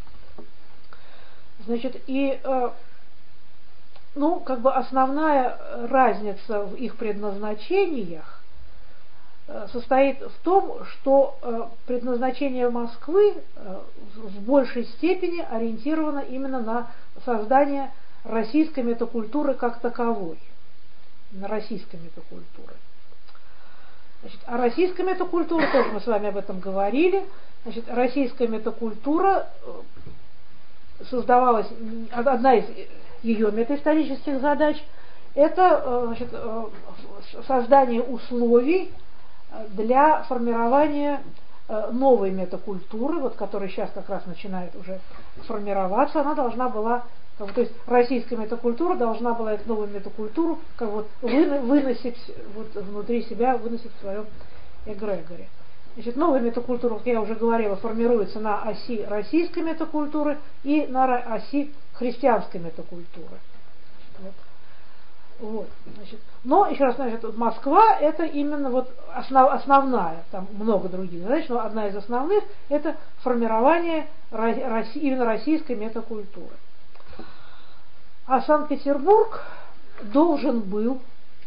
Значит, и... Э, Ну, как бы основная разница в их предназначениях состоит в том, что предназначение Москвы в большей степени ориентировано именно на создание российской метакультуры как таковой. На российской метакультуры. Значит, а российская метакультура, тоже мы с вами об этом говорили, значит, российская метакультура создавалась, одна из ее метаисторических задач, это, значит, создание условий для формирования новой метакультуры, вот, которая сейчас как раз начинает уже формироваться. Она должна была, как бы, то есть российская метакультура должна была эту новую метакультуру как бы, выносить вот, внутри себя, выносить в своем эгрегоре. Значит, новая метакультура, как я уже говорила, формируется на оси российской метакультуры и на оси христианской метакультуры. Вот. Вот, значит. Но, еще раз, значит, Москва это именно вот основ, основная, там много других задач, но одна из основных это формирование Росси, именно российской метакультуры. А Санкт-Петербург должен был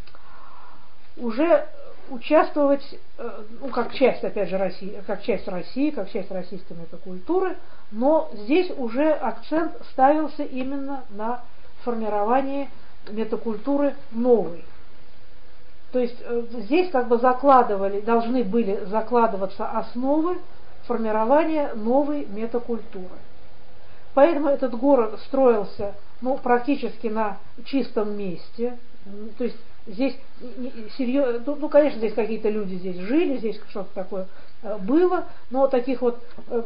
уже участвовать, ну, как часть, опять же, России, как часть России, как часть российской метакультуры, но здесь уже акцент ставился именно на формировании метакультуры новой. То есть здесь как бы закладывали, должны были закладываться основы формирования новой метакультуры. Поэтому этот город строился ну, практически на чистом месте. То есть здесь серьезно, ну, ну, конечно, здесь какие-то люди здесь жили, здесь что-то такое было, но таких вот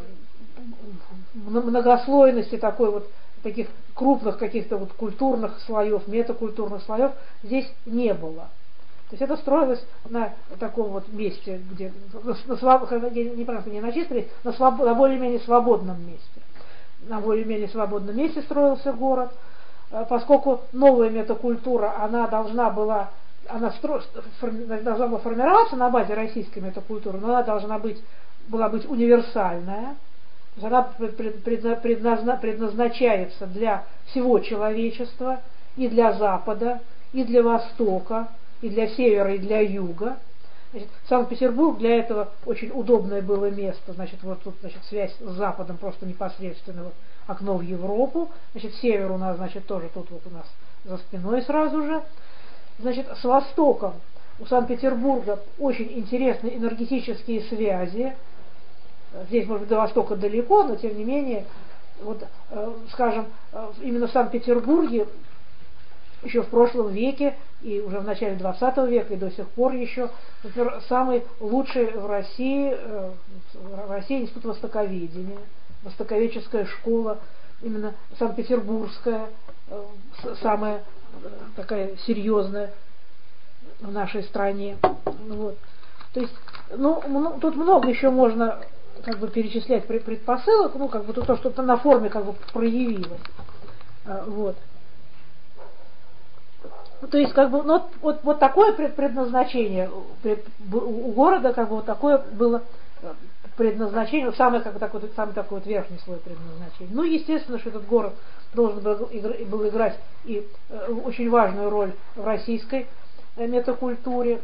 многослойности такой вот таких крупных каких-то вот культурных слоев, метакультурных слоев здесь не было. То есть это строилось на таком вот месте, где на, на, не, просто не на чистом, на, своб, на более-менее свободном месте. На более-менее свободном месте строился город, поскольку новая метакультура, она должна была, она стро, должна была формироваться на базе российской метакультуры, но она должна быть, была быть универсальная. Она предназначается для всего человечества, и для Запада, и для Востока, и для Севера, и для Юга. Значит, Санкт-Петербург для этого очень удобное было место. Значит, вот тут значит, связь с Западом просто непосредственно вот, окно в Европу. Значит, север у нас, значит, тоже тут вот у нас за спиной сразу же. Значит, с Востоком у Санкт-Петербурга очень интересные энергетические связи. Здесь, может быть, до Востока далеко, но тем не менее, вот, э, скажем, э, именно в Санкт-Петербурге еще в прошлом веке и уже в начале двадцатого века и до сих пор еще, например, самый лучший в России, э, в России институт востоковедения, востоковедческая школа, именно Санкт-Петербургская, э, самая э, такая серьезная в нашей стране. Вот. То есть, ну, ну, тут много еще можно как бы перечислять предпосылок, ну, как бы то, что на форме как бы проявилось. Вот. То есть, как бы, ну, вот, вот такое предназначение у города, как бы вот такое было предназначение, самое, как бы, такой, самый такой вот верхний слой предназначения. Ну, естественно, что этот город должен был, был играть и очень важную роль в российской метакультуре.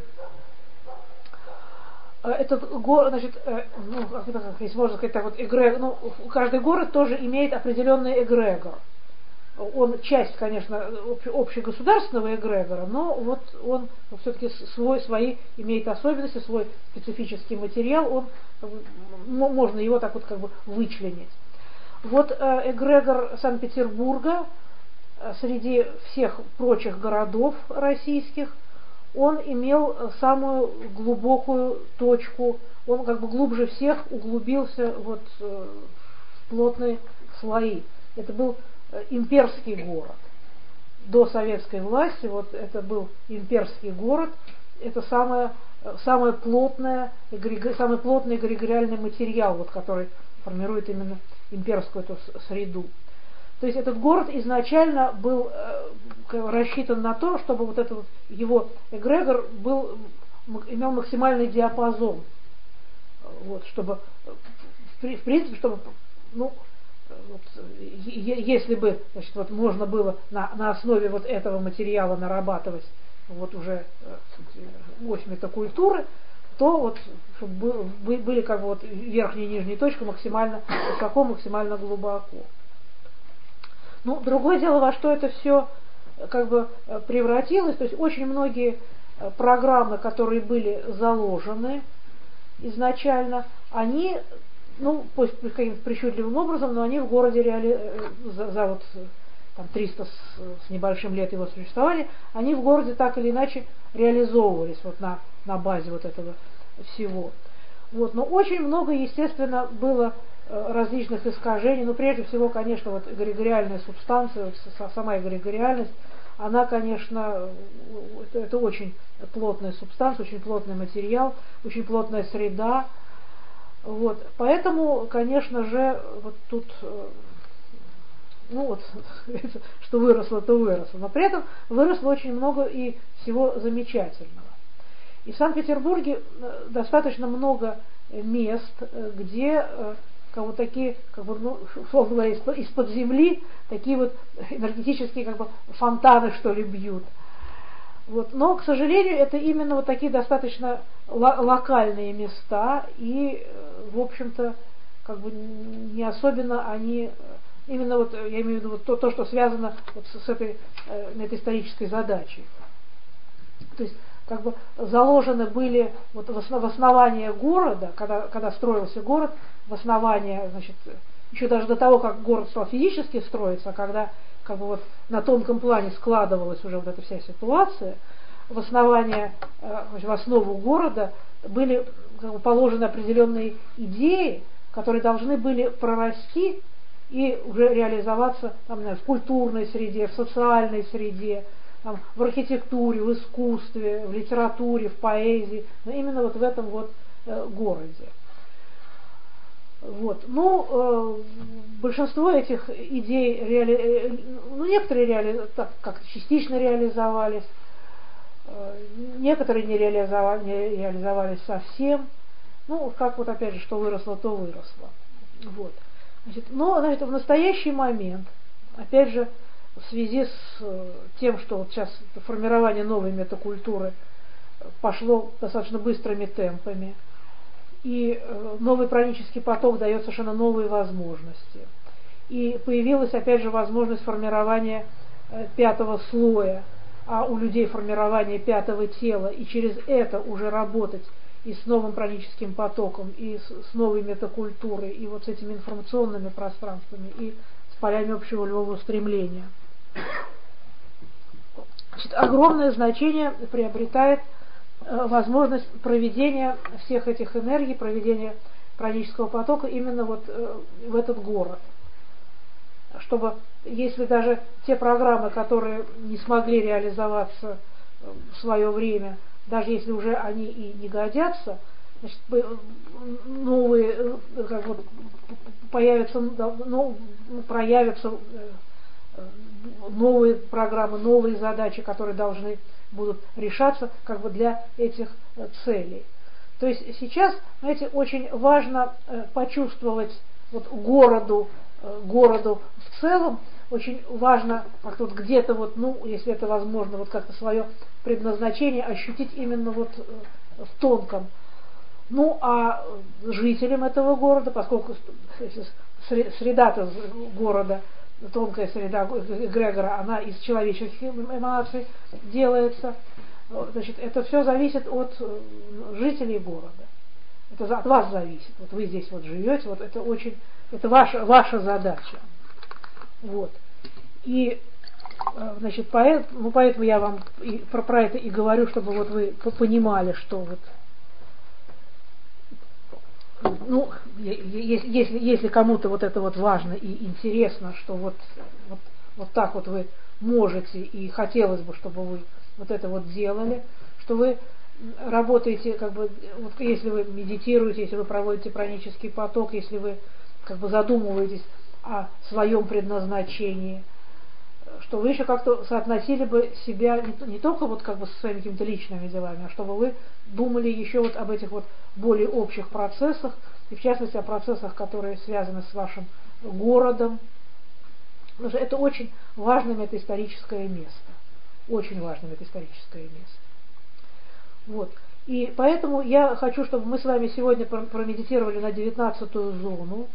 Этот город, значит, ну, если можно сказать так, вот, эгрегор, ну, каждый город тоже имеет определенный эгрегор. Он часть, конечно, общегосударственного эгрегора, но вот он все-таки свой, свои имеет особенности, свой специфический материал, он, можно его так вот как бы вычленить. Вот эгрегор Санкт-Петербурга среди всех прочих городов российских, он имел самую глубокую точку, он как бы глубже всех углубился вот в плотные слои. Это был имперский город. До советской власти вот это был имперский город, это самое, самое плотное, самый плотный эгрегориальный материал, вот, который формирует именно имперскую эту среду. То есть этот город изначально был э, рассчитан на то, чтобы вот этот его эгрегор был, имел максимальный диапазон. Вот, чтобы, в, в принципе, чтобы, ну, вот, е- если бы, значит, вот можно было на, на основе вот этого материала нарабатывать вот уже э, ось метакультуры, то вот, чтобы были как бы вот верхняя и нижняя точка максимально высоко, максимально глубоко. Ну, другое дело, во что это все как бы превратилось, то есть очень многие программы, которые были заложены изначально, они, ну, пусть каким-то причудливым образом, но они в городе реали... за, за вот там, триста с, с небольшим лет его существования, они в городе так или иначе реализовывались вот на, на базе вот этого всего. Вот. Но очень много, естественно, было различных искажений, но прежде всего, конечно, вот эгрегориальная субстанция, вот сама эгрегориальность, она, конечно, это, это очень плотная субстанция, очень плотный материал, очень плотная среда. Вот. Поэтому, конечно же, вот тут, ну вот, что выросло, то выросло. Но при этом выросло очень много и всего замечательного. И в Санкт-Петербурге достаточно много мест, где как вот такие, как бы, ну, условно говоря, из-под земли такие вот энергетические как бы фонтаны, что ли, бьют. Вот. Но, к сожалению, это именно вот такие достаточно локальные места, и, в общем-то, как бы не особенно они, именно вот, я имею в виду вот то, то, что связано вот с, с этой, этой исторической задачей. То есть как бы заложены были вот в основание города, когда, когда строился город, в основание, значит, еще даже до того, как город стал физически строиться, а когда как бы вот на тонком плане складывалась уже вот эта вся ситуация, в основание, значит, в основу города были как бы положены определенные идеи, которые должны были прорасти и уже реализоваться там, в культурной среде, в социальной среде, там, в архитектуре, в искусстве, в литературе, в поэзии, но именно вот в этом вот э, городе. Вот. Ну, э, большинство этих идей, реали... э, ну, некоторые реали... так, как частично реализовались, э, некоторые не, реализовали, не реализовались совсем. Ну, как вот опять же, что выросло, то выросло. Вот. Значит, но значит, в настоящий момент, опять же, в связи с тем, что вот сейчас формирование новой метакультуры пошло достаточно быстрыми темпами, и новый пранический поток дает совершенно новые возможности. И появилась, опять же, возможность формирования пятого слоя, а у людей формирование пятого тела, и через это уже работать и с новым праническим потоком, и с, с новой метакультурой, и вот с этими информационными пространствами, и с полями общего волевого стремления. Значит, огромное значение приобретает э, возможность проведения всех этих энергий, проведения пранического потока именно вот э, в этот город. Чтобы, если даже те программы, которые не смогли реализоваться в свое время, даже если уже они и не годятся, значит, новые, как вот, появятся, ну, проявятся новые программы, новые задачи, которые должны будут решаться как бы для этих целей. То есть сейчас, знаете, очень важно почувствовать вот городу, городу в целом, очень важно как-то вот где-то вот, ну, если это возможно, вот как-то свое предназначение ощутить именно вот в тонком. Ну, а жителям этого города, поскольку среда города, тонкая среда эгрегора, она из человеческих эманаций делается, значит, это все зависит от жителей города. Это от вас зависит. Вот вы здесь вот живете, вот это очень, это ваша, ваша задача. Вот. И, значит, поэтому, ну, поэтому я вам и про, про это и говорю, чтобы вот вы понимали, что вот, ну, если, если, если кому-то вот это вот важно и интересно, что вот, вот, вот так вот вы можете, и хотелось бы, чтобы вы вот это вот делали, что вы работаете, как бы, вот если вы медитируете, если вы проводите пранический поток, если вы как бы задумываетесь о своем предназначении, что вы еще как-то соотносили бы себя не, не только вот как бы со своими какими-то личными делами, а чтобы вы думали еще вот об этих вот более общих процессах, и в частности о процессах, которые связаны с вашим городом. Потому что это очень важное метаисторическое место. Очень важное метаисторическое место. Вот. И поэтому я хочу, чтобы мы с вами сегодня промедитировали на девятнадцатую зону.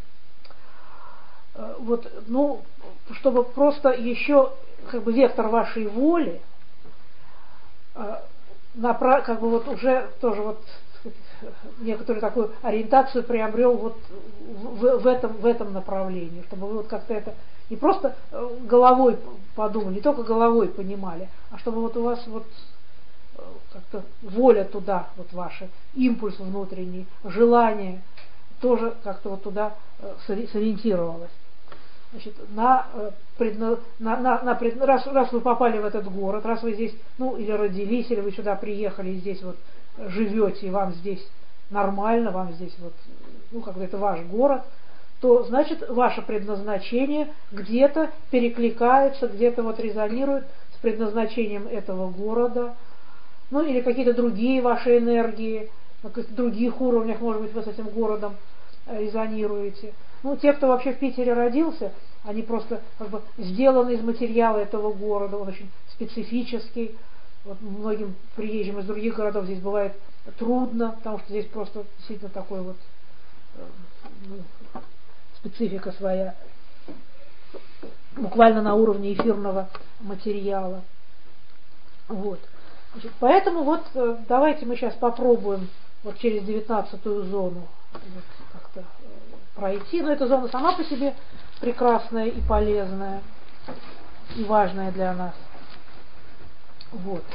Вот, ну, чтобы просто еще как бы вектор вашей воли э, напра- как бы вот уже тоже вот некоторую такую ориентацию приобрел вот в, в, этом, в этом направлении, чтобы вы вот как-то это не просто головой подумали, не только головой понимали, а чтобы вот у вас вот как-то воля туда, вот ваша, импульс внутренний, желание тоже как-то вот туда сориентировалось. Значит, на, предна, на, на, на пред, раз, раз вы попали в этот город, раз вы здесь, ну, или родились, или вы сюда приехали и здесь вот живете, и вам здесь нормально, вам здесь вот, ну, как бы это ваш город, то, значит, ваше предназначение где-то перекликается, где-то вот резонирует с предназначением этого города, ну, или какие-то другие ваши энергии, на каких-то других уровнях, может быть, вы с этим городом резонируете. Ну, те, кто вообще в Питере родился, они просто как бы сделаны из материала этого города, он очень специфический. Вот многим приезжим из других городов здесь бывает трудно, потому что здесь просто действительно такой вот ну, специфика своя, буквально на уровне эфирного материала. Вот. Значит, поэтому вот э, давайте мы сейчас попробуем вот через девятнадцатую зону вот как-то э, пройти. Но эта зона сама по себе прекрасная и полезная, и важная для нас. Вот.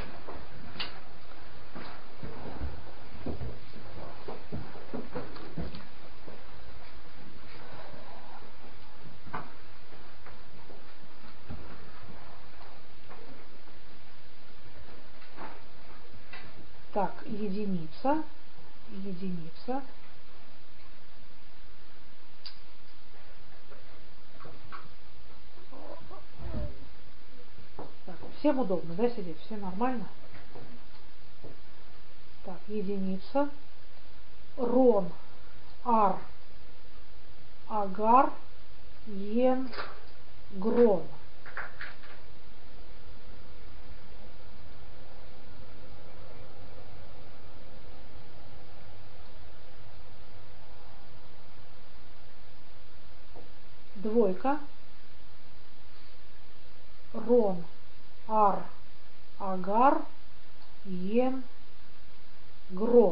Так, единица, единица. Так, всем удобно, да, сидеть? Все нормально? Так, единица. Рон, ар, агар, ен, грон. Двойка. Рон, ар, агар, ен, грон.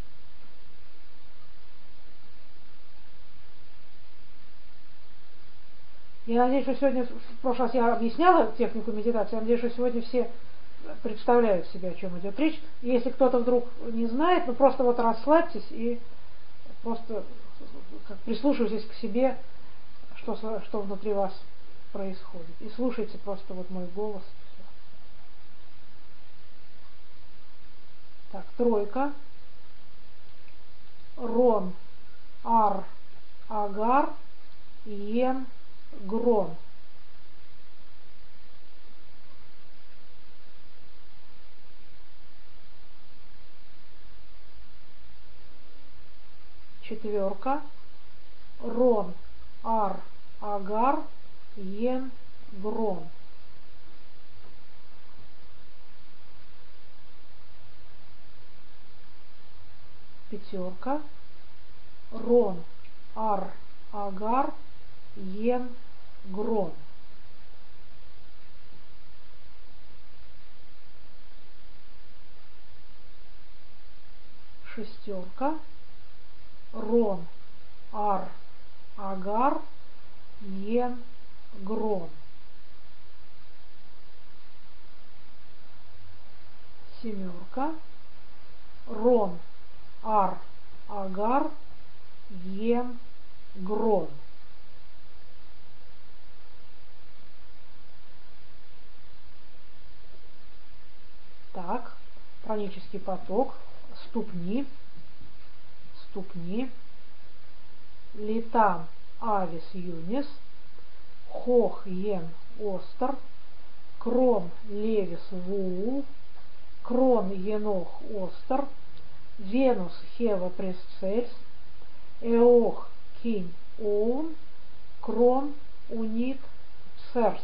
Я надеюсь, что сегодня, в прошлый раз я объясняла технику медитации, я надеюсь, что сегодня все представляют себе, о чем идет речь. Если кто-то вдруг не знает, ну просто вот расслабьтесь и просто как прислушивайтесь к себе, что, что внутри вас происходит. И слушайте просто вот мой голос. Так, тройка. Рон, ар, агар, ен, грон. Четверка. Рон, ар, агар, ен, грон. Пятерка. Рон, ар, агар, ен, грон. Шестерка. Рон, ар, агар, ен, грон. Семерка. Рон, ар, агар, ен, грон. Так, пранический поток, ступни, ступни, литан, авис, юнис, хох, ен, остер, крон, левис, вуул, крон, енох, остер, венус, хева, пресцельс, эох, кинь, оун, крон, унит, церс.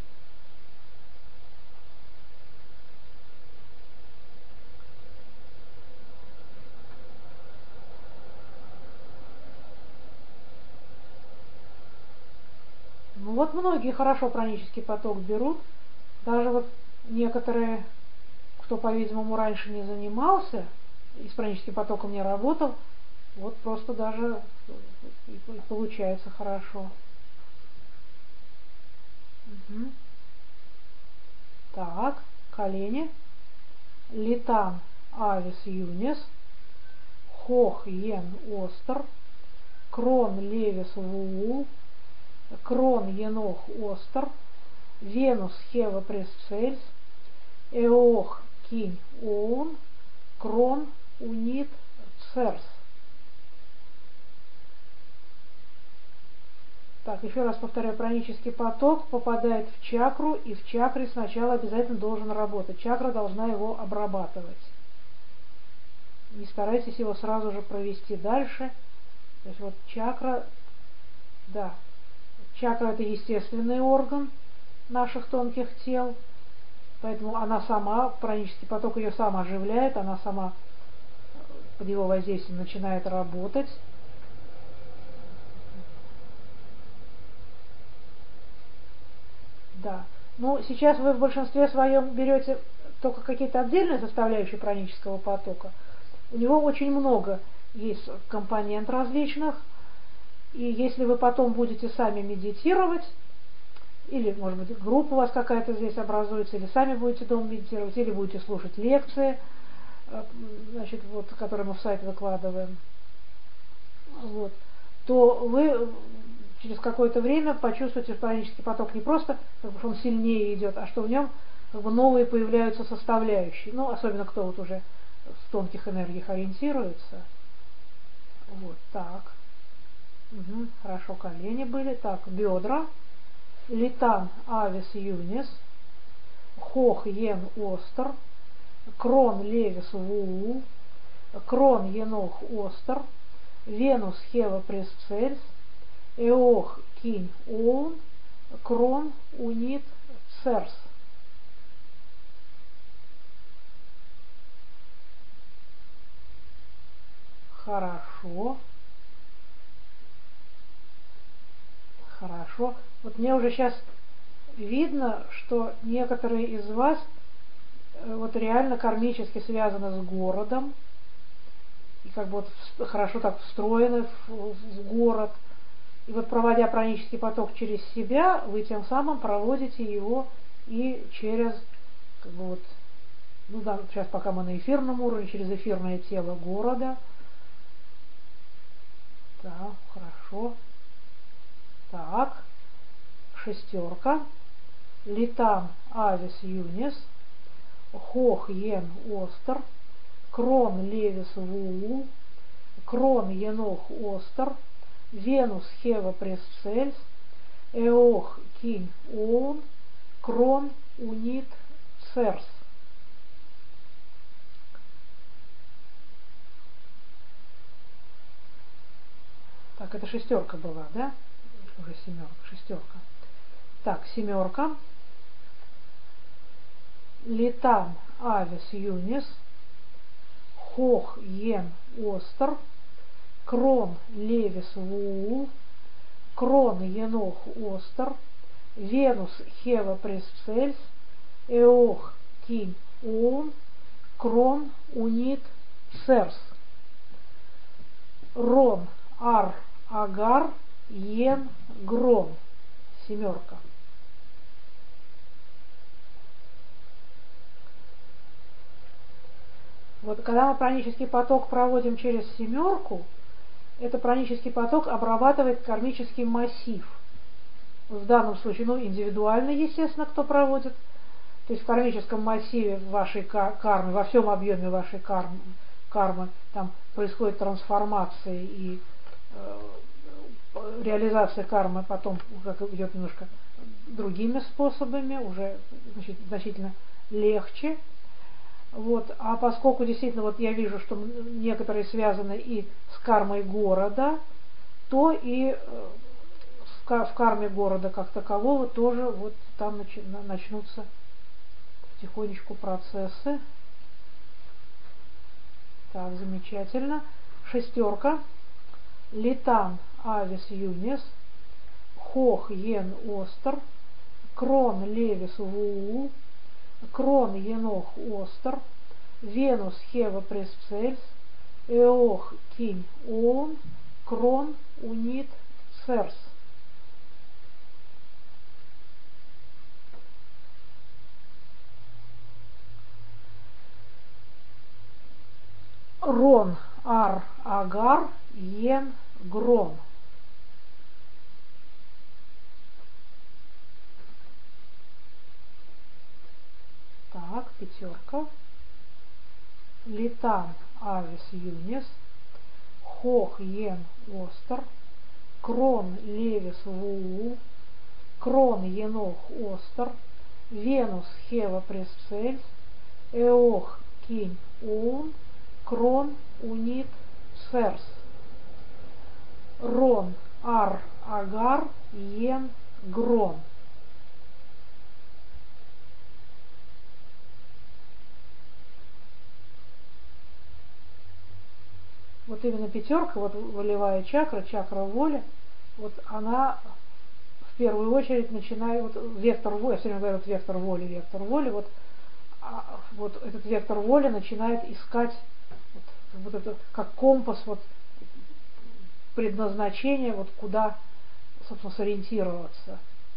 Ну вот многие хорошо пранический поток берут, даже вот некоторые, кто, по-видимому, раньше не занимался и с праническим потоком не работал, вот просто даже и получается хорошо. Угу. Так, колени. Литан, авис, юнис, хох, ен, остер, крон, левис, вуул, крон, енох, остер, венус, хева, пресцельс, эох, кинь, оун, крон, унит, церс. Так, еще раз повторяю, пранический поток попадает в чакру, и в чакре сначала обязательно должен работать. Чакра должна его обрабатывать. Не старайтесь его сразу же провести дальше. То есть вот чакра, да, чакра это естественный орган наших тонких тел, поэтому она сама, пранический поток ее сам оживляет, она сама под его воздействием начинает работать. Да. Ну, сейчас вы в большинстве своем берете только какие-то отдельные составляющие пранического потока. У него очень много есть компонент различных, и если вы потом будете сами медитировать, или, может быть, группа у вас какая-то здесь образуется, или сами будете дома медитировать, или будете слушать лекции, значит, вот, которые мы в сайт выкладываем, вот, то вы через какое-то время почувствуете, что пранический поток не просто, как бы, он сильнее идет, а что в нем как бы новые появляются составляющие. Ну, особенно кто вот уже в тонких энергиях ориентируется. Вот так. Угу, хорошо, колени были. Так, бедра. Литан авис юнис. Хох ен остер. Крон левис вуу. Крон енох остер. Венус хева пресцельс. Эох кинь оун. Крон унит церс. Хорошо. Хорошо. Вот мне уже сейчас видно, что некоторые из вас вот реально кармически связаны с городом. И как бы вот хорошо так встроены в, в город. И вот проводя пранический поток через себя, вы тем самым проводите его и через, как бы вот, ну да, сейчас пока мы на эфирном уровне, через эфирное тело города. Да, хорошо. Так, шестерка. Литан авис юнис. Хох ен остер. Крон левис вуу. Крон енох остер. Венус хева пресцельс. Эох кинь оун. Крон унит церс. Так, это шестерка была, да? Уже семерка, шестерка. Так, семерка. Литан авис юнис. Хох ен остер. Крон левис вуу. Крон енох остер. Венус хева пресцельс. Эох кинь оун. Крон унит церс. Рон ар агар ен грон. Семерка. Вот когда мы пранический поток проводим через семерку, этот пранический поток обрабатывает кармический массив. В данном случае, ну, индивидуально, естественно, кто проводит. То есть в кармическом массиве вашей кармы, во всем объеме вашей кармы, кармы там происходит трансформация и э, реализация кармы потом как идет немножко другими способами, уже значит, значительно легче. Вот. А поскольку действительно вот я вижу, что некоторые связаны и с кармой города, то и в карме города как такового тоже вот там начнутся потихонечку процессы. Так, замечательно. Шестерка. Литан авис юнис. Хох ен остер. Крон левис вуу. Крон енох остер. Венус хева пресцельс. Эох кинь оун. Крон унит церс. Рон ар агар ен грон. Так, пятерка. Литан авис юнис. Хох ен остер. Крон левис вуу. Крон енох остер. Венус хева пресцельс. Эох кинь оун. Крон унит церс. Рон ар агар ен грон. Вот именно пятерка, вот волевая чакра, чакра воли, вот она в первую очередь начинает, вот вектор воли, я все время говорю, вот вектор воли, вектор воли, вот а вот этот вектор воли начинает искать вот, вот это как компас, вот предназначение, вот куда, собственно, сориентироваться.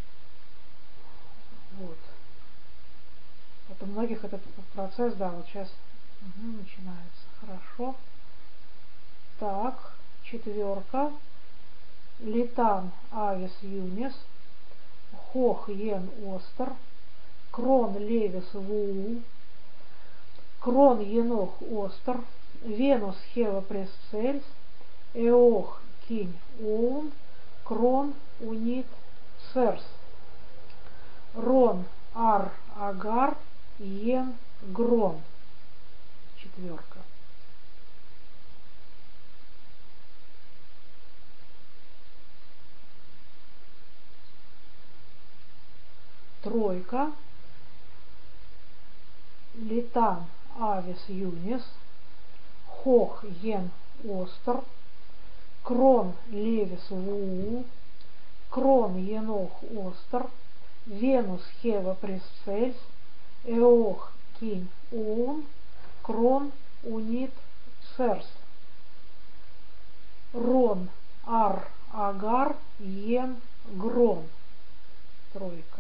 Вот. Вот у многих этот процесс, да, вот сейчас угу, начинается. Хорошо. Так, четверка. Литан авис юнис, хох йен остер, крон левис вуу, крон енох остер, венус хева пресцельс, эох кинь оун, крон унит серс, рон ар агар йен грон. Четверка. Тройка. Литан авис юнис, хох йен остер, крон левис вуу, крон енох остер, венус хева пресцельс, эох кинь оун, крон унит серс, рон ар агар йен грон. Тройка.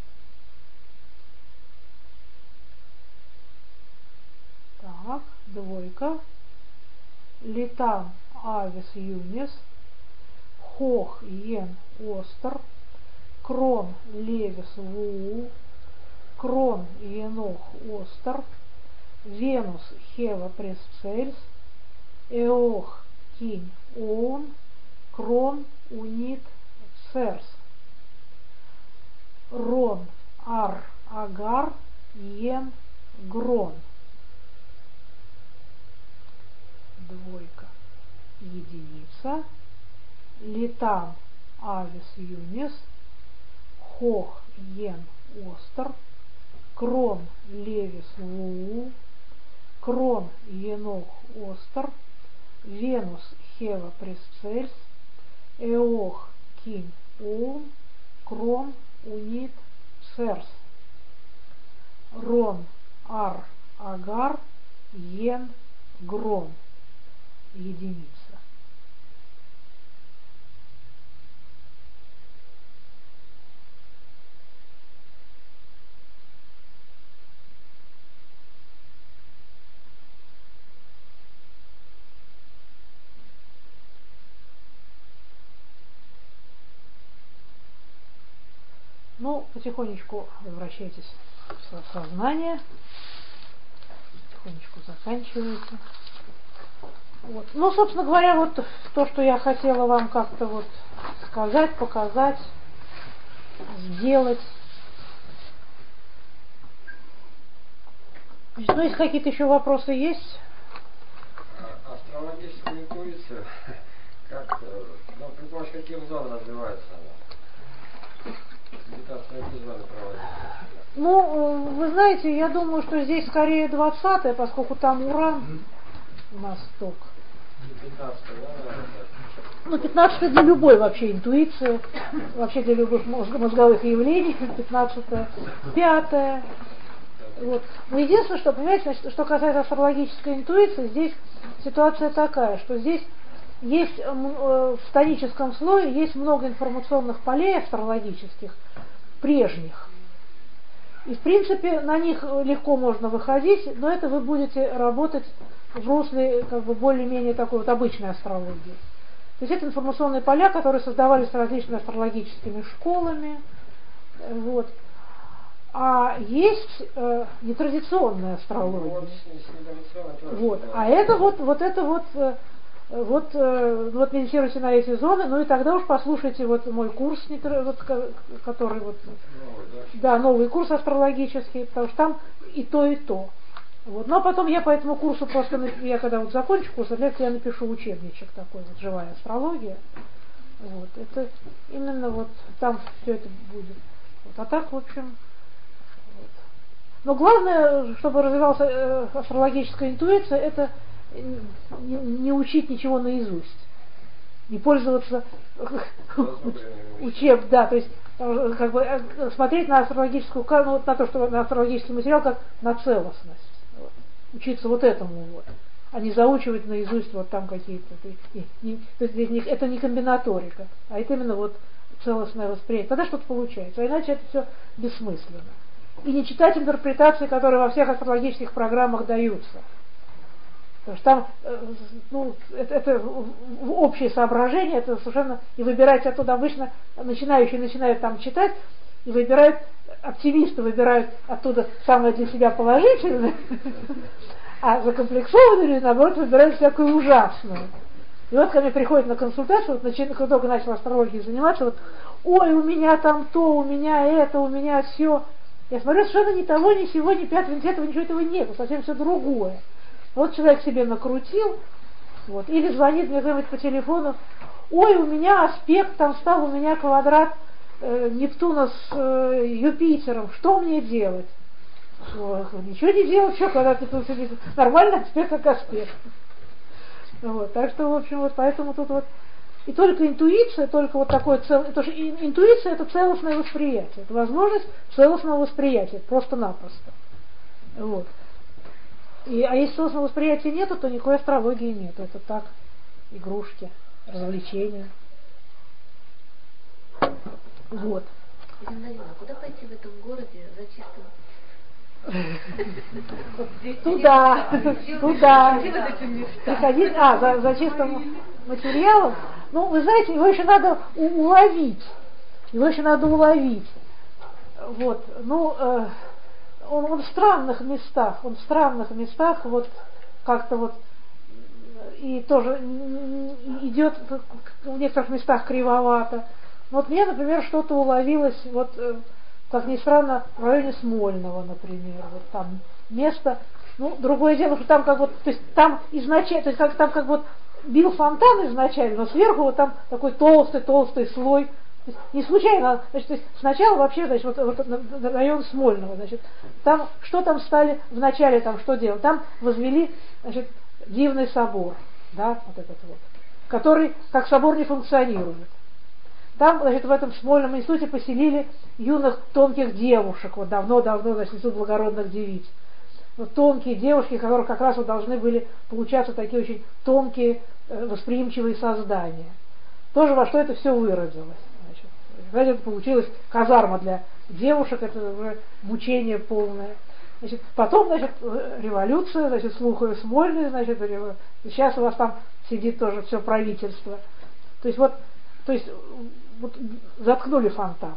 Так, двойка. Литан авис юнис, хох йен остер, крон левис вуу, крон енох остер, венус хева пресцельс, эох кинь оун, крон унит серс, рон ар агар йен грон. Двойка. Единица. Литан авис юнис, хох йен остер, крон левис вуу, крон енох остер, венус хева пресцельс, эох кинь оун, крон унит серс, рон ар агар йен грон. Единица. Ну, потихонечку возвращайтесь в сознание. Потихонечку заканчивается. Вот. Ну, собственно говоря, вот то, что я хотела вам как-то вот сказать, показать, сделать. Ну, если какие-то еще вопросы есть? Астрологическая интуиция, как, ну, при помощи каких зон развивается она? Медитация какие зоны проводится? Ну, вы знаете, я думаю, что здесь скорее двадцатая, поскольку там Уран у нас ток. Ну, пятнадцатое для любой вообще интуиции, вообще для любых мозговых явлений, пятнадцатое, пятое. Вот. Но единственное, что, понимаете, значит, что касается астрологической интуиции, здесь ситуация такая, что здесь есть в станическом слое есть много информационных полей астрологических, прежних. И в принципе на них легко можно выходить, но это вы будете работать в русле как бы более-менее такой вот обычной астрологии. То есть это информационные поля, которые создавались различными астрологическими школами. Вот. А есть э, нетрадиционная астрология. Вот. А это вот, вот это вот, э, вот, э, вот медитируйте на эти зоны, ну и тогда уж послушайте вот мой курс, вот, который вот, да, новый курс астрологический, потому что там и то, и то. Вот. Ну а потом я по этому курсу просто, я когда вот закончу курс, я напишу учебничек такой, вот живая астрология. Вот. Это именно вот там все это будет. Вот. А так, в общем. Вот. Но главное, чтобы развивалась э, астрологическая интуиция, это не, не учить ничего наизусть. Не пользоваться учеб, да, то есть как бы смотреть на астрологическую, ну, на то, что на астрологический материал как на целостность. Вот. Учиться вот этому вот. А не заучивать наизусть вот там какие-то. Не, не, это не комбинаторика, а это именно вот целостное восприятие. Тогда что-то получается. А иначе это все бессмысленно. И не читать интерпретации, которые во всех астрологических программах даются. Потому что там, ну, это, это общее соображение, это совершенно, и выбирать оттуда обычно начинающие начинают там читать, и выбирают, оптимисты выбирают оттуда самое для себя положительное, а закомплексованные люди, наоборот, выбирают всякое ужасное. И вот, когда мне приходят на консультацию, вот, начи, когда только начал астрологией заниматься, вот, ой, у меня там то, у меня это, у меня все. Я смотрю, совершенно ни того, ни сего, ни пятого, ни десятого, ничего этого нет, совсем все другое. Вот человек себе накрутил, вот, или звонит мне кто-нибудь по телефону, ой, у меня аспект, там стал у меня квадрат э, Нептуна с э, Юпитером, что мне делать? О, ничего не делать, что квадрат Нептуна с Юпитером, нормальный аспект как аспект. Вот, так что, в общем, вот поэтому тут вот, и только интуиция, только вот такое целое, потому что интуиция это целостное восприятие, это возможность целостного восприятия, просто-напросто. Вот. И, а если целостного восприятия нету, то никакой астрологии нет. Это так, игрушки, развлечения. Вот. Елена, а куда пойти в этом городе за чистым? Туда, туда. Приходить, а, за, за чистым материалом. Ну, вы знаете, его еще надо уловить. Его еще надо уловить. Вот. Ну, э, Он, он в странных местах, он в странных местах вот как-то вот и тоже идет в некоторых местах кривовато. Вот мне, например, что-то уловилось, вот как ни странно, в районе Смольного, например, вот там место. Ну, другое дело, что там как вот, то есть там изначально, то есть как там как вот бил фонтан изначально, но сверху вот там такой толстый-толстый слой. То есть не случайно, значит, то есть сначала вообще, значит, вот, вот район Смольного, значит, там, что там стали, вначале там что делать? Там возвели, значит, дивный собор, да, вот этот вот, который как собор не функционирует. Там, значит, в этом Смольном институте поселили юных тонких девушек, вот давно-давно, значит, институт благородных девиц. Вот тонкие девушки, которые как раз вот должны были получаться такие очень тонкие, восприимчивые создания. Тоже во что это все выродилось. Значит, это получилась казарма для девушек, это уже мучение полное. Значит, потом, значит, революция, значит, слухаю Смольный, значит, сейчас у вас там сидит тоже все правительство. То есть вот, то есть вот, заткнули фонтан.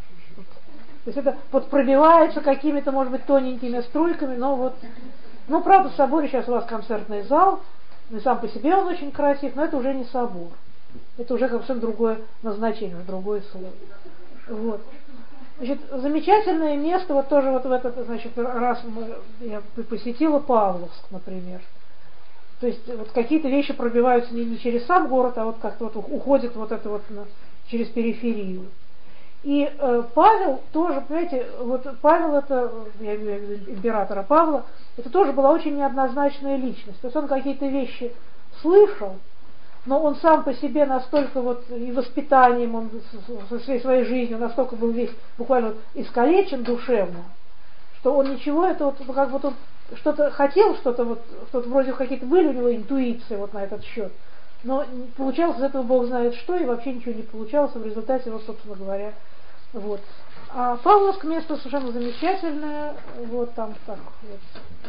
То есть это вот пробивается какими-то, может быть, тоненькими струйками, но вот, ну, правда, в соборе сейчас у вас концертный зал, и сам по себе он очень красив, но это уже не собор. Это уже совершенно другое назначение, другой слой. Вот. Значит, замечательное место, вот тоже вот в этот, значит, раз мы, я посетила Павловск, например. То есть вот какие-то вещи пробиваются не, не через сам город, а вот как-то вот уходит вот это вот на, через периферию. И э, Павел тоже, понимаете, вот Павел это, я имею в виду императора Павла, это тоже была очень неоднозначная личность. То есть он какие-то вещи слышал, но он сам по себе настолько вот и воспитанием, он со всей своей жизнью настолько был весь буквально вот искалечен душевно, что он ничего, это вот как вот он что-то хотел, что-то вот, что-то вроде какие-то были у него интуиции вот на этот счет, но получалось из этого Бог знает что, и вообще ничего не получалось, в результате, вот, собственно говоря, вот. А Павловск место совершенно замечательное, вот там так вот.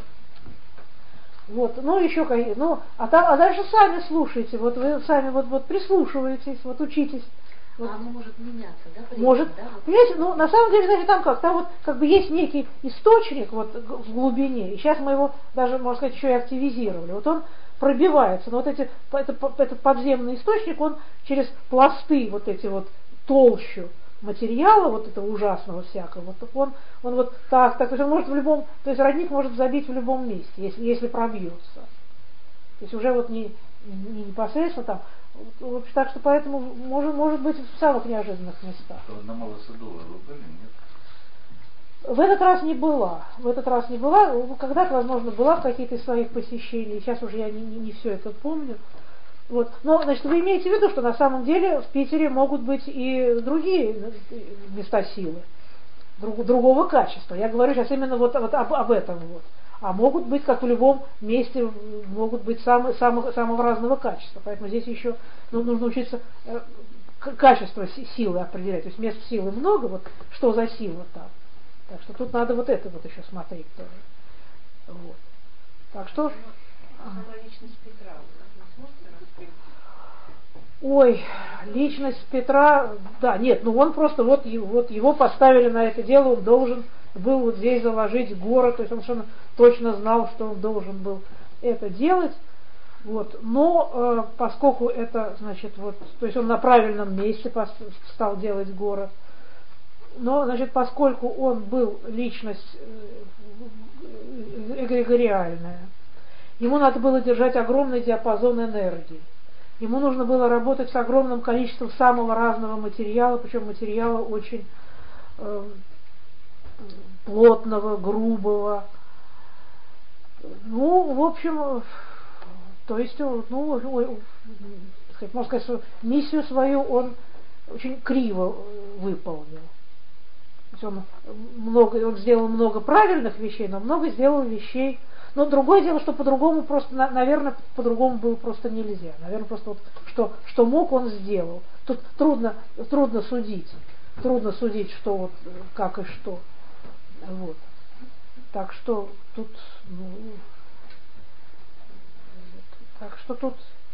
Вот, ну еще какие, ну, а, там, а дальше сами слушайте, вот вы сами вот, вот прислушиваетесь, вот учитесь. Вот. А оно может меняться, да? Принцип, может, да? Вот. понимаете, ну на самом деле, значит, там как, там вот как бы есть некий источник вот в глубине, и сейчас мы его даже, можно сказать, еще и активизировали. Вот он пробивается, но вот эти, это, этот подземный источник, он через пласты вот эти вот толщу материала вот этого ужасного всякого, вот он, он вот так, так, то есть он может в любом, то есть родник может забить в любом месте, если, если пробьется. То есть уже вот не, не непосредственно там, вот, так что поэтому может, может быть в самых неожиданных местах. На Малосадовой вы были, нет? В этот раз не была, в этот раз не была, когда-то, возможно, была в каких-то своих посещениях, сейчас уже я не, не, не все это помню. Вот. Но, значит, вы имеете в виду, что на самом деле в Питере могут быть и другие места силы, друг, другого качества. Я говорю сейчас именно вот, вот об, об этом вот. А могут быть, как в любом месте, могут быть самые, самых, самого разного качества. Поэтому здесь еще ну, нужно учиться э, качество силы определять. То есть мест силы много, вот что за сила там. Так что тут надо вот это вот еще смотреть тоже. Вот. Так что... Личность Петра, вы сможете раскрыть? Ой, личность Петра, да, нет, ну он просто вот, вот его поставили на это дело, он должен был вот здесь заложить город, то есть он совершенно точно знал, что он должен был это делать, вот, но э, поскольку это, значит, вот, то есть он на правильном месте стал делать город, но, значит, поскольку он был личность эгрегориальная, ему надо было держать огромный диапазон энергии. Ему нужно было работать с огромным количеством самого разного материала, причем материала очень э, плотного, грубого. Ну, в общем, то есть, ну, можно сказать, что миссию свою он очень криво выполнил. То есть он, много, он сделал много правильных вещей, но много сделал вещей. Но другое дело, что по-другому просто, наверное, по-другому было просто нельзя. Наверное, просто вот что, что мог, он сделал. Тут трудно, трудно судить. Трудно судить, что вот, как и что. Вот. Так что тут, ну, так что тут,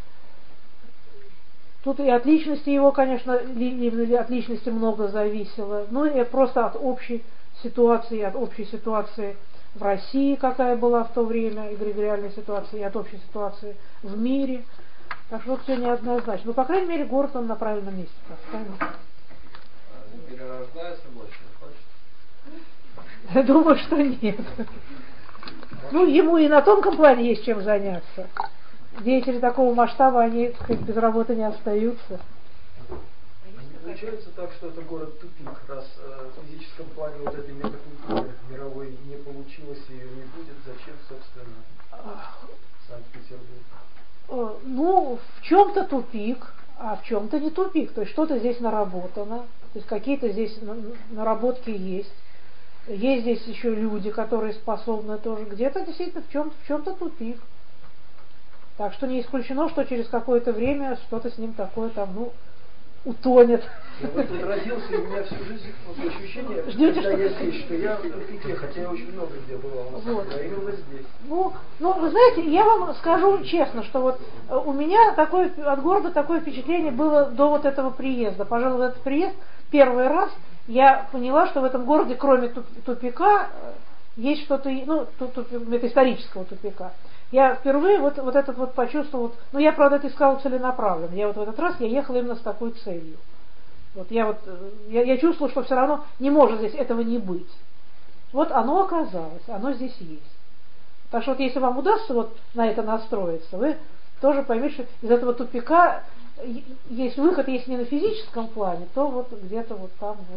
тут и от личности его, конечно, от личности много зависело. Ну и просто от общей ситуации, от общей ситуации в России, какая была в то время, эгрегориальная ситуация, и от общей ситуации в мире. Так что вот все неоднозначно. Но, по крайней мере, город он на правильном месте поставил. Перерождается больше, не хочет? Я думаю, что нет. Ну, ему и на тонком плане есть чем заняться. Деятели такого масштаба, они, так сказать, без работы не остаются. Получается так, что это город-тупик, раз э, в физическом плане вот этой метакультуры мировой не получилось и ее не будет, зачем, собственно, Санкт-Петербург? Ну, в чем-то тупик, а в чем-то не тупик. То есть что-то здесь наработано, то есть какие-то здесь наработки есть. Есть здесь еще люди, которые способны тоже. Где-то действительно в чем-то, в чем-то тупик. Так что не исключено, что через какое-то время что-то с ним такое там, ну, утонет. Я вот тут родился, и у меня всю жизнь вот ощущение, Ждете, когда что... я здесь, что я в тупике, хотя я очень много где бывал, на самом деле, а именно здесь. Ну, ну, вы знаете, я вам скажу честно, что вот у меня такое, от города такое впечатление было до вот этого приезда. Пожалуй, этот приезд первый раз я поняла, что в этом городе, кроме тупика, есть что-то, ну, тут, тут, это исторического тупика. Я впервые вот, вот этот вот почувствовал, ну я, правда, это искала целенаправленно. Я вот в этот раз я ехала именно с такой целью. Вот я вот, я, я чувствовала, что все равно не может здесь этого не быть. Вот оно оказалось, оно здесь есть. Так что вот если вам удастся вот на это настроиться, вы тоже поймете, что из этого тупика есть выход, если не на физическом плане, то вот где-то вот там вот.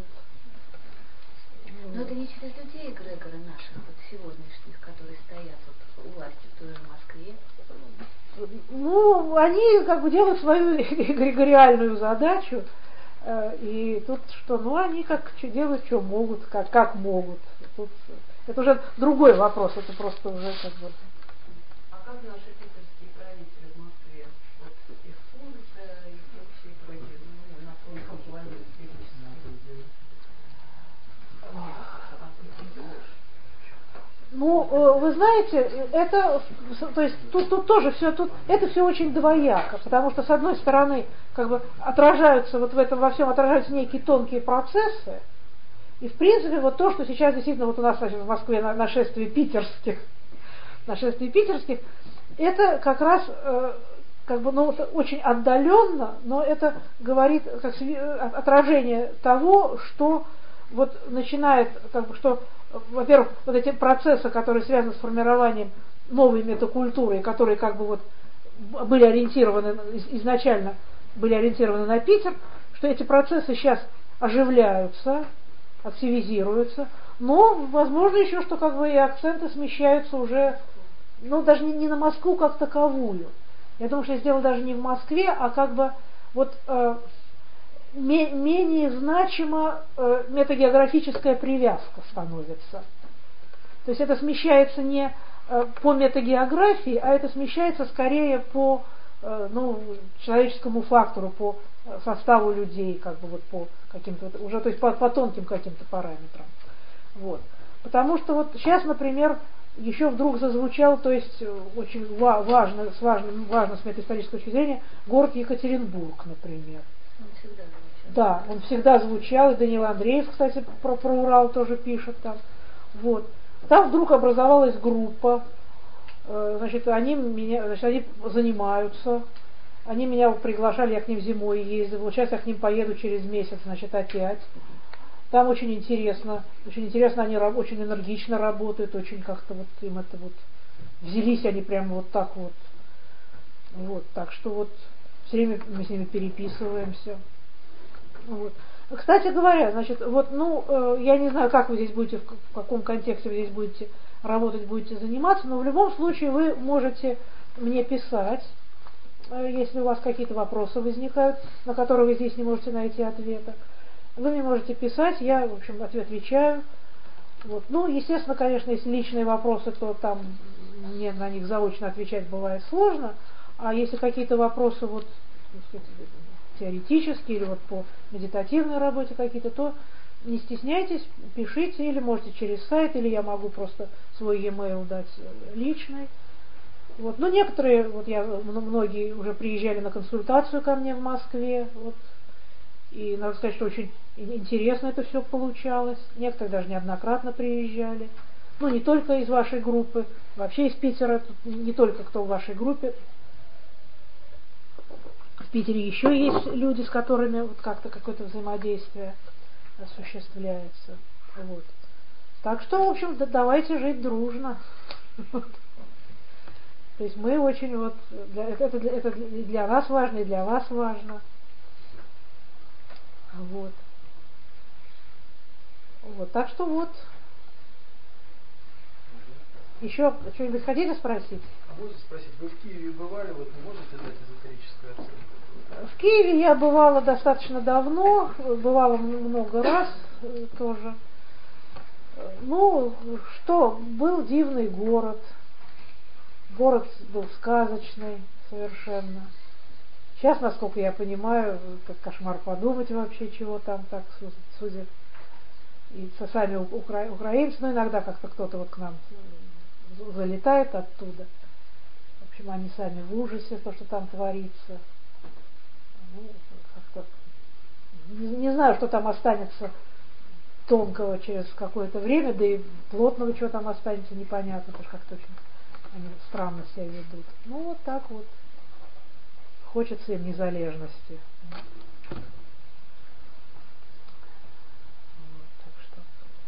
Но это не через людей эгрегора наших, вот сегодняшних, которые стоят вот у власти в той же Москве. Ну, они как бы делают свою эгрегориальную задачу, и тут что, ну, они как делают, что могут, как, как могут. Тут, это уже другой вопрос, это просто уже как бы... А как наши питерские правители в Москве? Вот их функция, их общие итоги, ну, на тонком плане физическом. Ну, вы знаете, это, то есть тут, тут тоже все, тут, это все очень двояко, потому что с одной стороны, как бы отражаются вот в этом во всем отражаются некие тонкие процессы, и в принципе вот то, что сейчас действительно вот у нас в Москве нашествие питерских, нашествие питерских, это как раз э, как бы, ну, очень отдаленно, но это говорит как отражение того, что вот начинает, как бы, что, во-первых, вот эти процессы, которые связаны с формированием новой метакультуры, которые как бы вот были ориентированы изначально, были ориентированы на Питер, что эти процессы сейчас оживляются, активизируются, но возможно еще, что как бы и акценты смещаются уже, ну даже не, не на Москву как таковую. Я думаю, что я сделала даже не в Москве, а как бы вот э, ме- менее значима э, метагеографическая привязка становится. То есть это смещается не э, по метагеографии, а это смещается скорее по э, ну, человеческому фактору, по составу людей, как бы вот по каким-то уже, то есть по, по тонким каким-то параметрам. Вот. Потому что вот сейчас, например, еще вдруг зазвучал, то есть очень важно, с важным, важно с метаисторической точки зрения, город Екатеринбург, например. Он всегда звучал. Да, он всегда звучал, и Даниил Андреев, кстати, про, про Урал тоже пишет там. Вот. Там вдруг образовалась группа, значит, они, меня, значит, они занимаются, они меня приглашали, я к ним зимой ездила, вот сейчас я к ним поеду через месяц, значит, опять. Там очень интересно, очень интересно, они очень энергично работают, очень как-то вот им это вот, взялись они прямо вот так вот. Вот, так что вот все время мы с ними переписываемся. Вот. Кстати говоря, значит, вот, ну, э, я не знаю, как вы здесь будете, в, в каком контексте вы здесь будете работать, будете заниматься, но в любом случае вы можете мне писать, э, если у вас какие-то вопросы возникают, на которые вы здесь не можете найти ответа. Вы мне можете писать, я, в общем, отвечаю. Вот. Ну, естественно, конечно, если личные вопросы, то там мне на них заочно отвечать бывает сложно, а если какие-то вопросы вот, теоретические или вот по медитативной работе какие-то, то не стесняйтесь, пишите, или можете через сайт, или я могу просто свой e-mail дать личный. Вот. Ну, некоторые, вот я, многие уже приезжали на консультацию ко мне в Москве, вот, и надо сказать, что очень интересно это все получалось. Некоторые даже неоднократно приезжали. Ну, не только из вашей группы, вообще из Питера, не только кто в вашей группе. В Питере еще есть люди, с которыми вот как-то какое-то взаимодействие осуществляется. Вот. Так что, в общем, да, давайте жить дружно. То есть мы очень вот, для, это, это, это для нас важно и для вас важно. Вот. Вот, так что вот. Еще что-нибудь хотите спросить? А можно спросить, вы в Киеве бывали, вот не можете дать эзотерическую оценку? В Киеве я бывала достаточно давно, бывала много раз тоже. Ну, что, был дивный город. Город был сказочный совершенно. Сейчас, насколько я понимаю, как кошмар подумать вообще, чего там так, судя. И сами укра... украинцы, но иногда как-то кто-то вот к нам залетает оттуда. В общем, они сами в ужасе, то, что там творится. Ну, как-то... не, не знаю, что там останется тонкого через какое-то время, да и плотного, чего там останется, непонятно, потому что как-то очень они странно себя ведут. Ну, вот так вот. Хочется им незалежности. Вот, так что.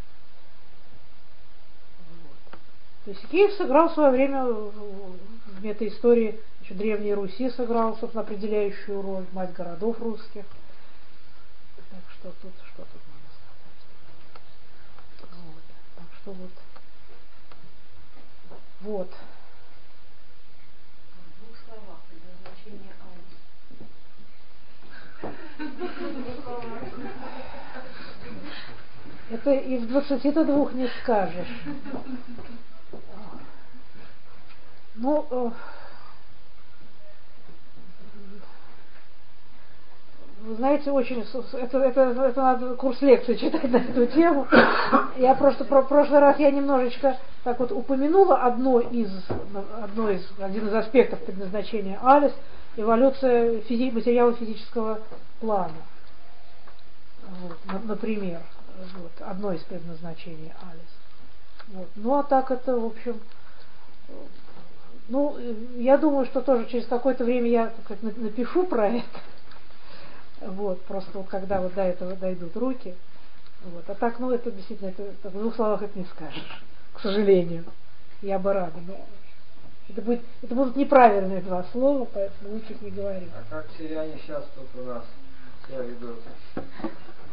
Вот. То есть Киев сыграл в свое время в метаистории, еще Древней Руси сыграл, собственно, определяющую роль, мать городов русских. Так что тут, что тут надо сказать. Вот. Так что вот. Вот. В двух словах предназначение Алисы. Это и в двадцати-то двух не скажешь. Ну, э, вы знаете, очень это, это, это надо курс лекций читать на эту тему. Я просто про прошлый раз я немножечко так вот упомянула одно из, одно из, один из аспектов предназначения Алис — эволюция физи- материала физического плана. Вот, например, вот, одно из предназначений Алис. Вот. Ну а так это, в общем, ну, я думаю, что тоже через какое-то время я так сказать, напишу про это. Вот, просто вот когда вот до этого дойдут руки. Вот. А так, ну, это действительно, это, это, в двух словах это не скажешь, к сожалению. Я бы рада, но это, будет, это будут неправильные два слова, поэтому лучше их не говорить. А как сирияне сейчас тут у нас себя ведут?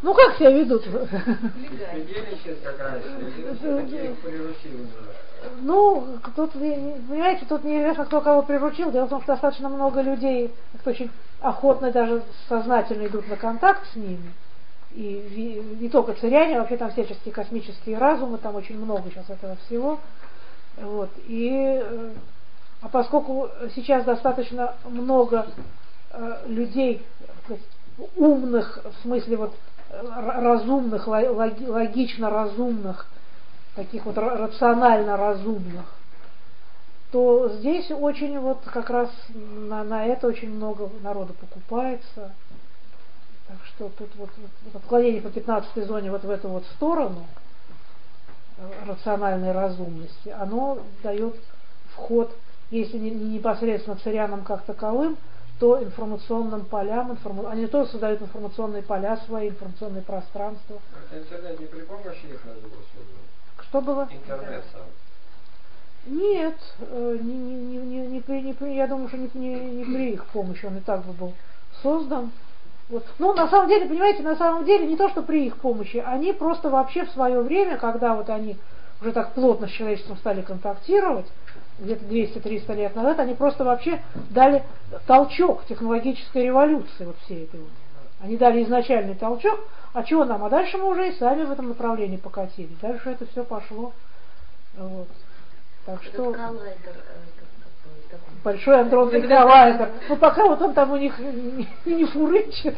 Ну как себя ведут? Бездельничает как раньше, или их приручили уже? Ну, тут, понимаете, тут неизвестно, кто кого приручил. Дело в том, что достаточно много людей, кто очень охотно, даже сознательно идут на контакт с ними. И не только циряне, а вообще там всяческие космические разумы, там очень много сейчас этого всего. Вот. И, а поскольку сейчас достаточно много э, людей, умных, в смысле вот разумных, логично разумных, таких вот рационально разумных, то здесь очень вот как раз на, на это очень много народу покупается. Так что тут вот, вот отклонение по пятнадцатой зоне вот в эту вот сторону рациональной разумности, оно дает вход, если не, не непосредственно цирянам как таковым, то информационным полям, информ... они тоже создают информационные поля свои, информационные пространства. Интернет не при помощи их надо было создать? Что было? Интернет сам. Нет, не, не, не, не при, не при, я думаю, что не, не, не при их помощи, он и так бы был создан. Вот. Ну, на самом деле, понимаете, на самом деле не то, что при их помощи, они просто вообще в свое время, когда вот они уже так плотно с человечеством стали контактировать, где-то двести-триста лет назад, они просто вообще дали толчок технологической революции вот всей этой вот. Они дали изначальный толчок, а чего нам? А дальше мы уже и сами в этом направлении покатились. Дальше это все пошло. Вот. Так что... Коллайдер, большой андронный коллайдер. Ну пока вот он там у них не, не фурычит.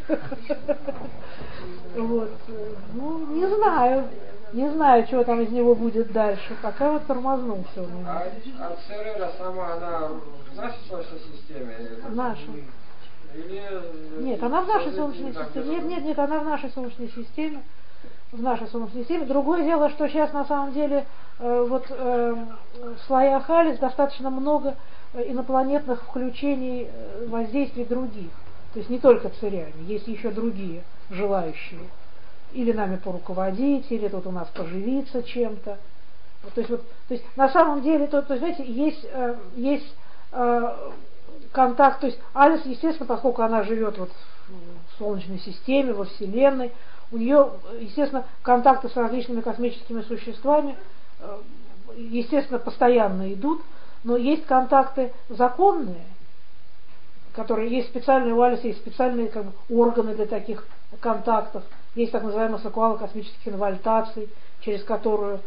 Вот. Ну, не знаю. Не знаю, что там из него будет дальше. Пока вот тормознулся он. А, а ЦРР сама, она в нашей Солнечной системе? В нашей. Или... Нет, она в нашей Солнечной системе. Нет, нет, нет, она в нашей Солнечной системе. В нашей Солнечной системе. Другое дело, что сейчас на самом деле э, вот э, в слоях Алис достаточно много инопланетных включений, воздействий других. То есть не только циряне, есть еще другие желающие. Или нами поруководить, или тут у нас поживиться чем-то. Вот, то есть, вот, то есть на самом деле, то, то есть, знаете, есть, э, есть э, контакт, то есть Алис, естественно, поскольку она живет вот в Солнечной системе, во Вселенной, у нее, естественно, контакты с различными космическими существами, э, естественно, постоянно идут, но есть контакты законные, которые есть специальные у Алиса, есть специальные как бы, органы для таких контактов. Есть так называемая сакуала космических инвальтаций, через которую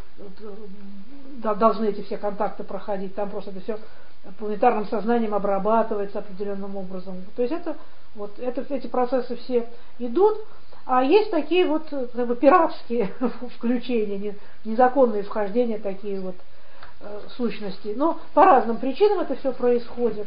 да, должны эти все контакты проходить. Там просто это все планетарным сознанием обрабатывается определенным образом. То есть это, вот, это, эти процессы все идут. А есть такие вот как бы, пиратские включения, незаконные вхождения, такие вот э, сущности. Но по разным причинам это все происходит.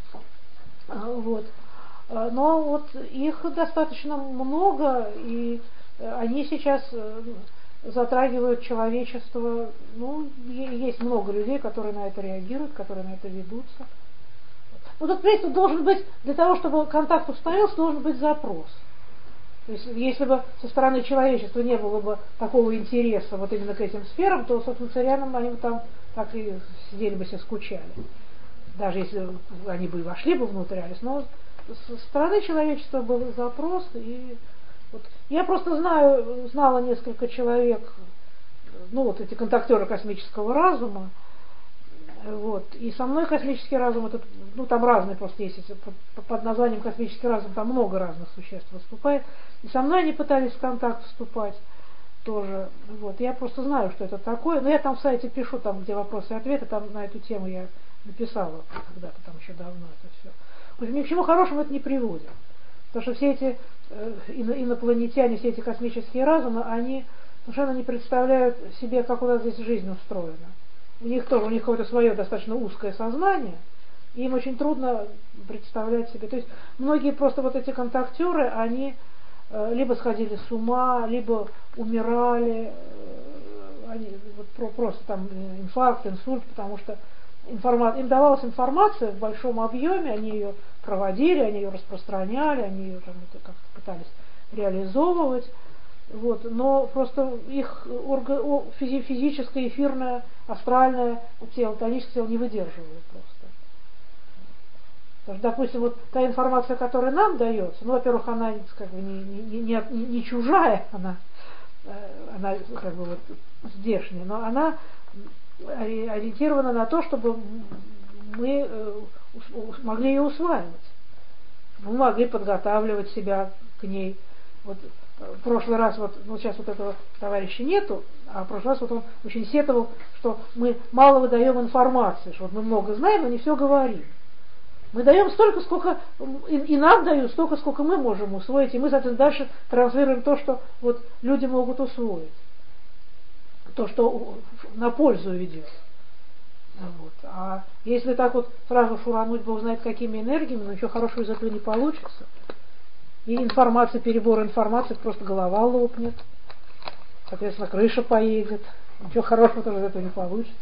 Вот. Но вот их достаточно много, и они сейчас затрагивают человечество. Ну, есть много людей, которые на это реагируют, которые на это ведутся. Ну, тут, понимаете, должен быть, для того, чтобы контакт установился, должен быть запрос. То есть, если бы со стороны человечества не было бы такого интереса вот именно к этим сферам, то, собственно, царянам они бы там так и сидели бы себе скучали. Даже если они бы и вошли бы внутрь Алис, но со стороны человечества был запрос, и вот я просто знаю, знала несколько человек, ну вот эти контактеры космического разума, вот, и со мной космический разум, этот, ну там разные просто есть, под названием космический разум там много разных существ выступает, и со мной они пытались в контакт вступать тоже, вот, я просто знаю, что это такое, но я там в сайте пишу, там где вопросы и ответы, там на эту тему я написала когда-то там еще давно это все. В общем, ни к чему хорошему это не приводит. Потому что все эти э, инопланетяне, все эти космические разумы, они совершенно не представляют себе, как у нас здесь жизнь устроена. У них тоже, у них какое-то свое достаточно узкое сознание, и им очень трудно представлять себе. То есть многие просто вот эти контактеры, они э, либо сходили с ума, либо умирали, э, они вот про, просто там инфаркт, инсульт, потому что Информа... им давалась информация в большом объеме, они ее проводили, они ее распространяли, они ее там, как-то пытались реализовывать, вот, но просто их орга... физи... физическое, эфирное, астральное тело, тоническое тело не выдерживало просто. Потому что, допустим, вот та информация, которая нам дается, ну, во-первых, она как бы не, не, не, не, не чужая, она, она как бы вот здешняя, но она ориентирована на то, чтобы мы могли ее усваивать. Мы могли подготавливать себя к ней. Вот в прошлый раз, вот, ну сейчас вот этого товарища нету, а в прошлый раз вот он очень сетовал, что мы мало выдаем информации, что вот мы много знаем, но не все говорим. Мы даем столько, сколько и, и нам дают столько, сколько мы можем усвоить, и мы, соответственно, дальше транслируем то, что вот люди могут усвоить, то, что на пользу ведет. Вот. А если так вот сразу шурануть, Бог знает какими энергиями, но ничего хорошего из этого не получится. И информация, перебор информации, просто голова лопнет, соответственно, крыша поедет, ничего хорошего тоже из этого не получится.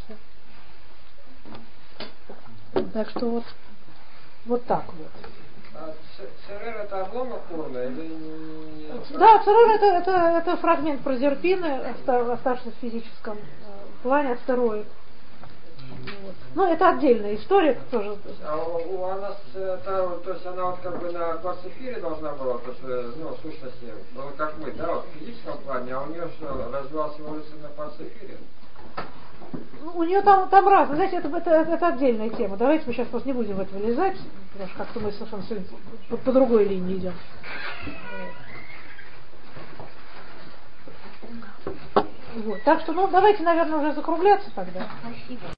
Так что вот, вот так вот. А ЦРР это обломок урны или не? Да, ЦРР это, это, это фрагмент прозерпины, оставшийся в физическом плане, астероид. Вот. Ну, это отдельная история тоже. А у, у нас, это, то есть она вот как бы на кварцефире должна была, то есть, ну, в сущности, было как мы, да, вот в физическом плане, а у нее что, развивалась эволюция на кварцефире? У нее там, там разное, знаете, это, это, это отдельная тема. Давайте мы сейчас просто не будем в это вылезать, потому что как-то мы совершенно по, по другой линии идем. Вот. Так что, ну, давайте, наверное, уже закругляться тогда. Спасибо.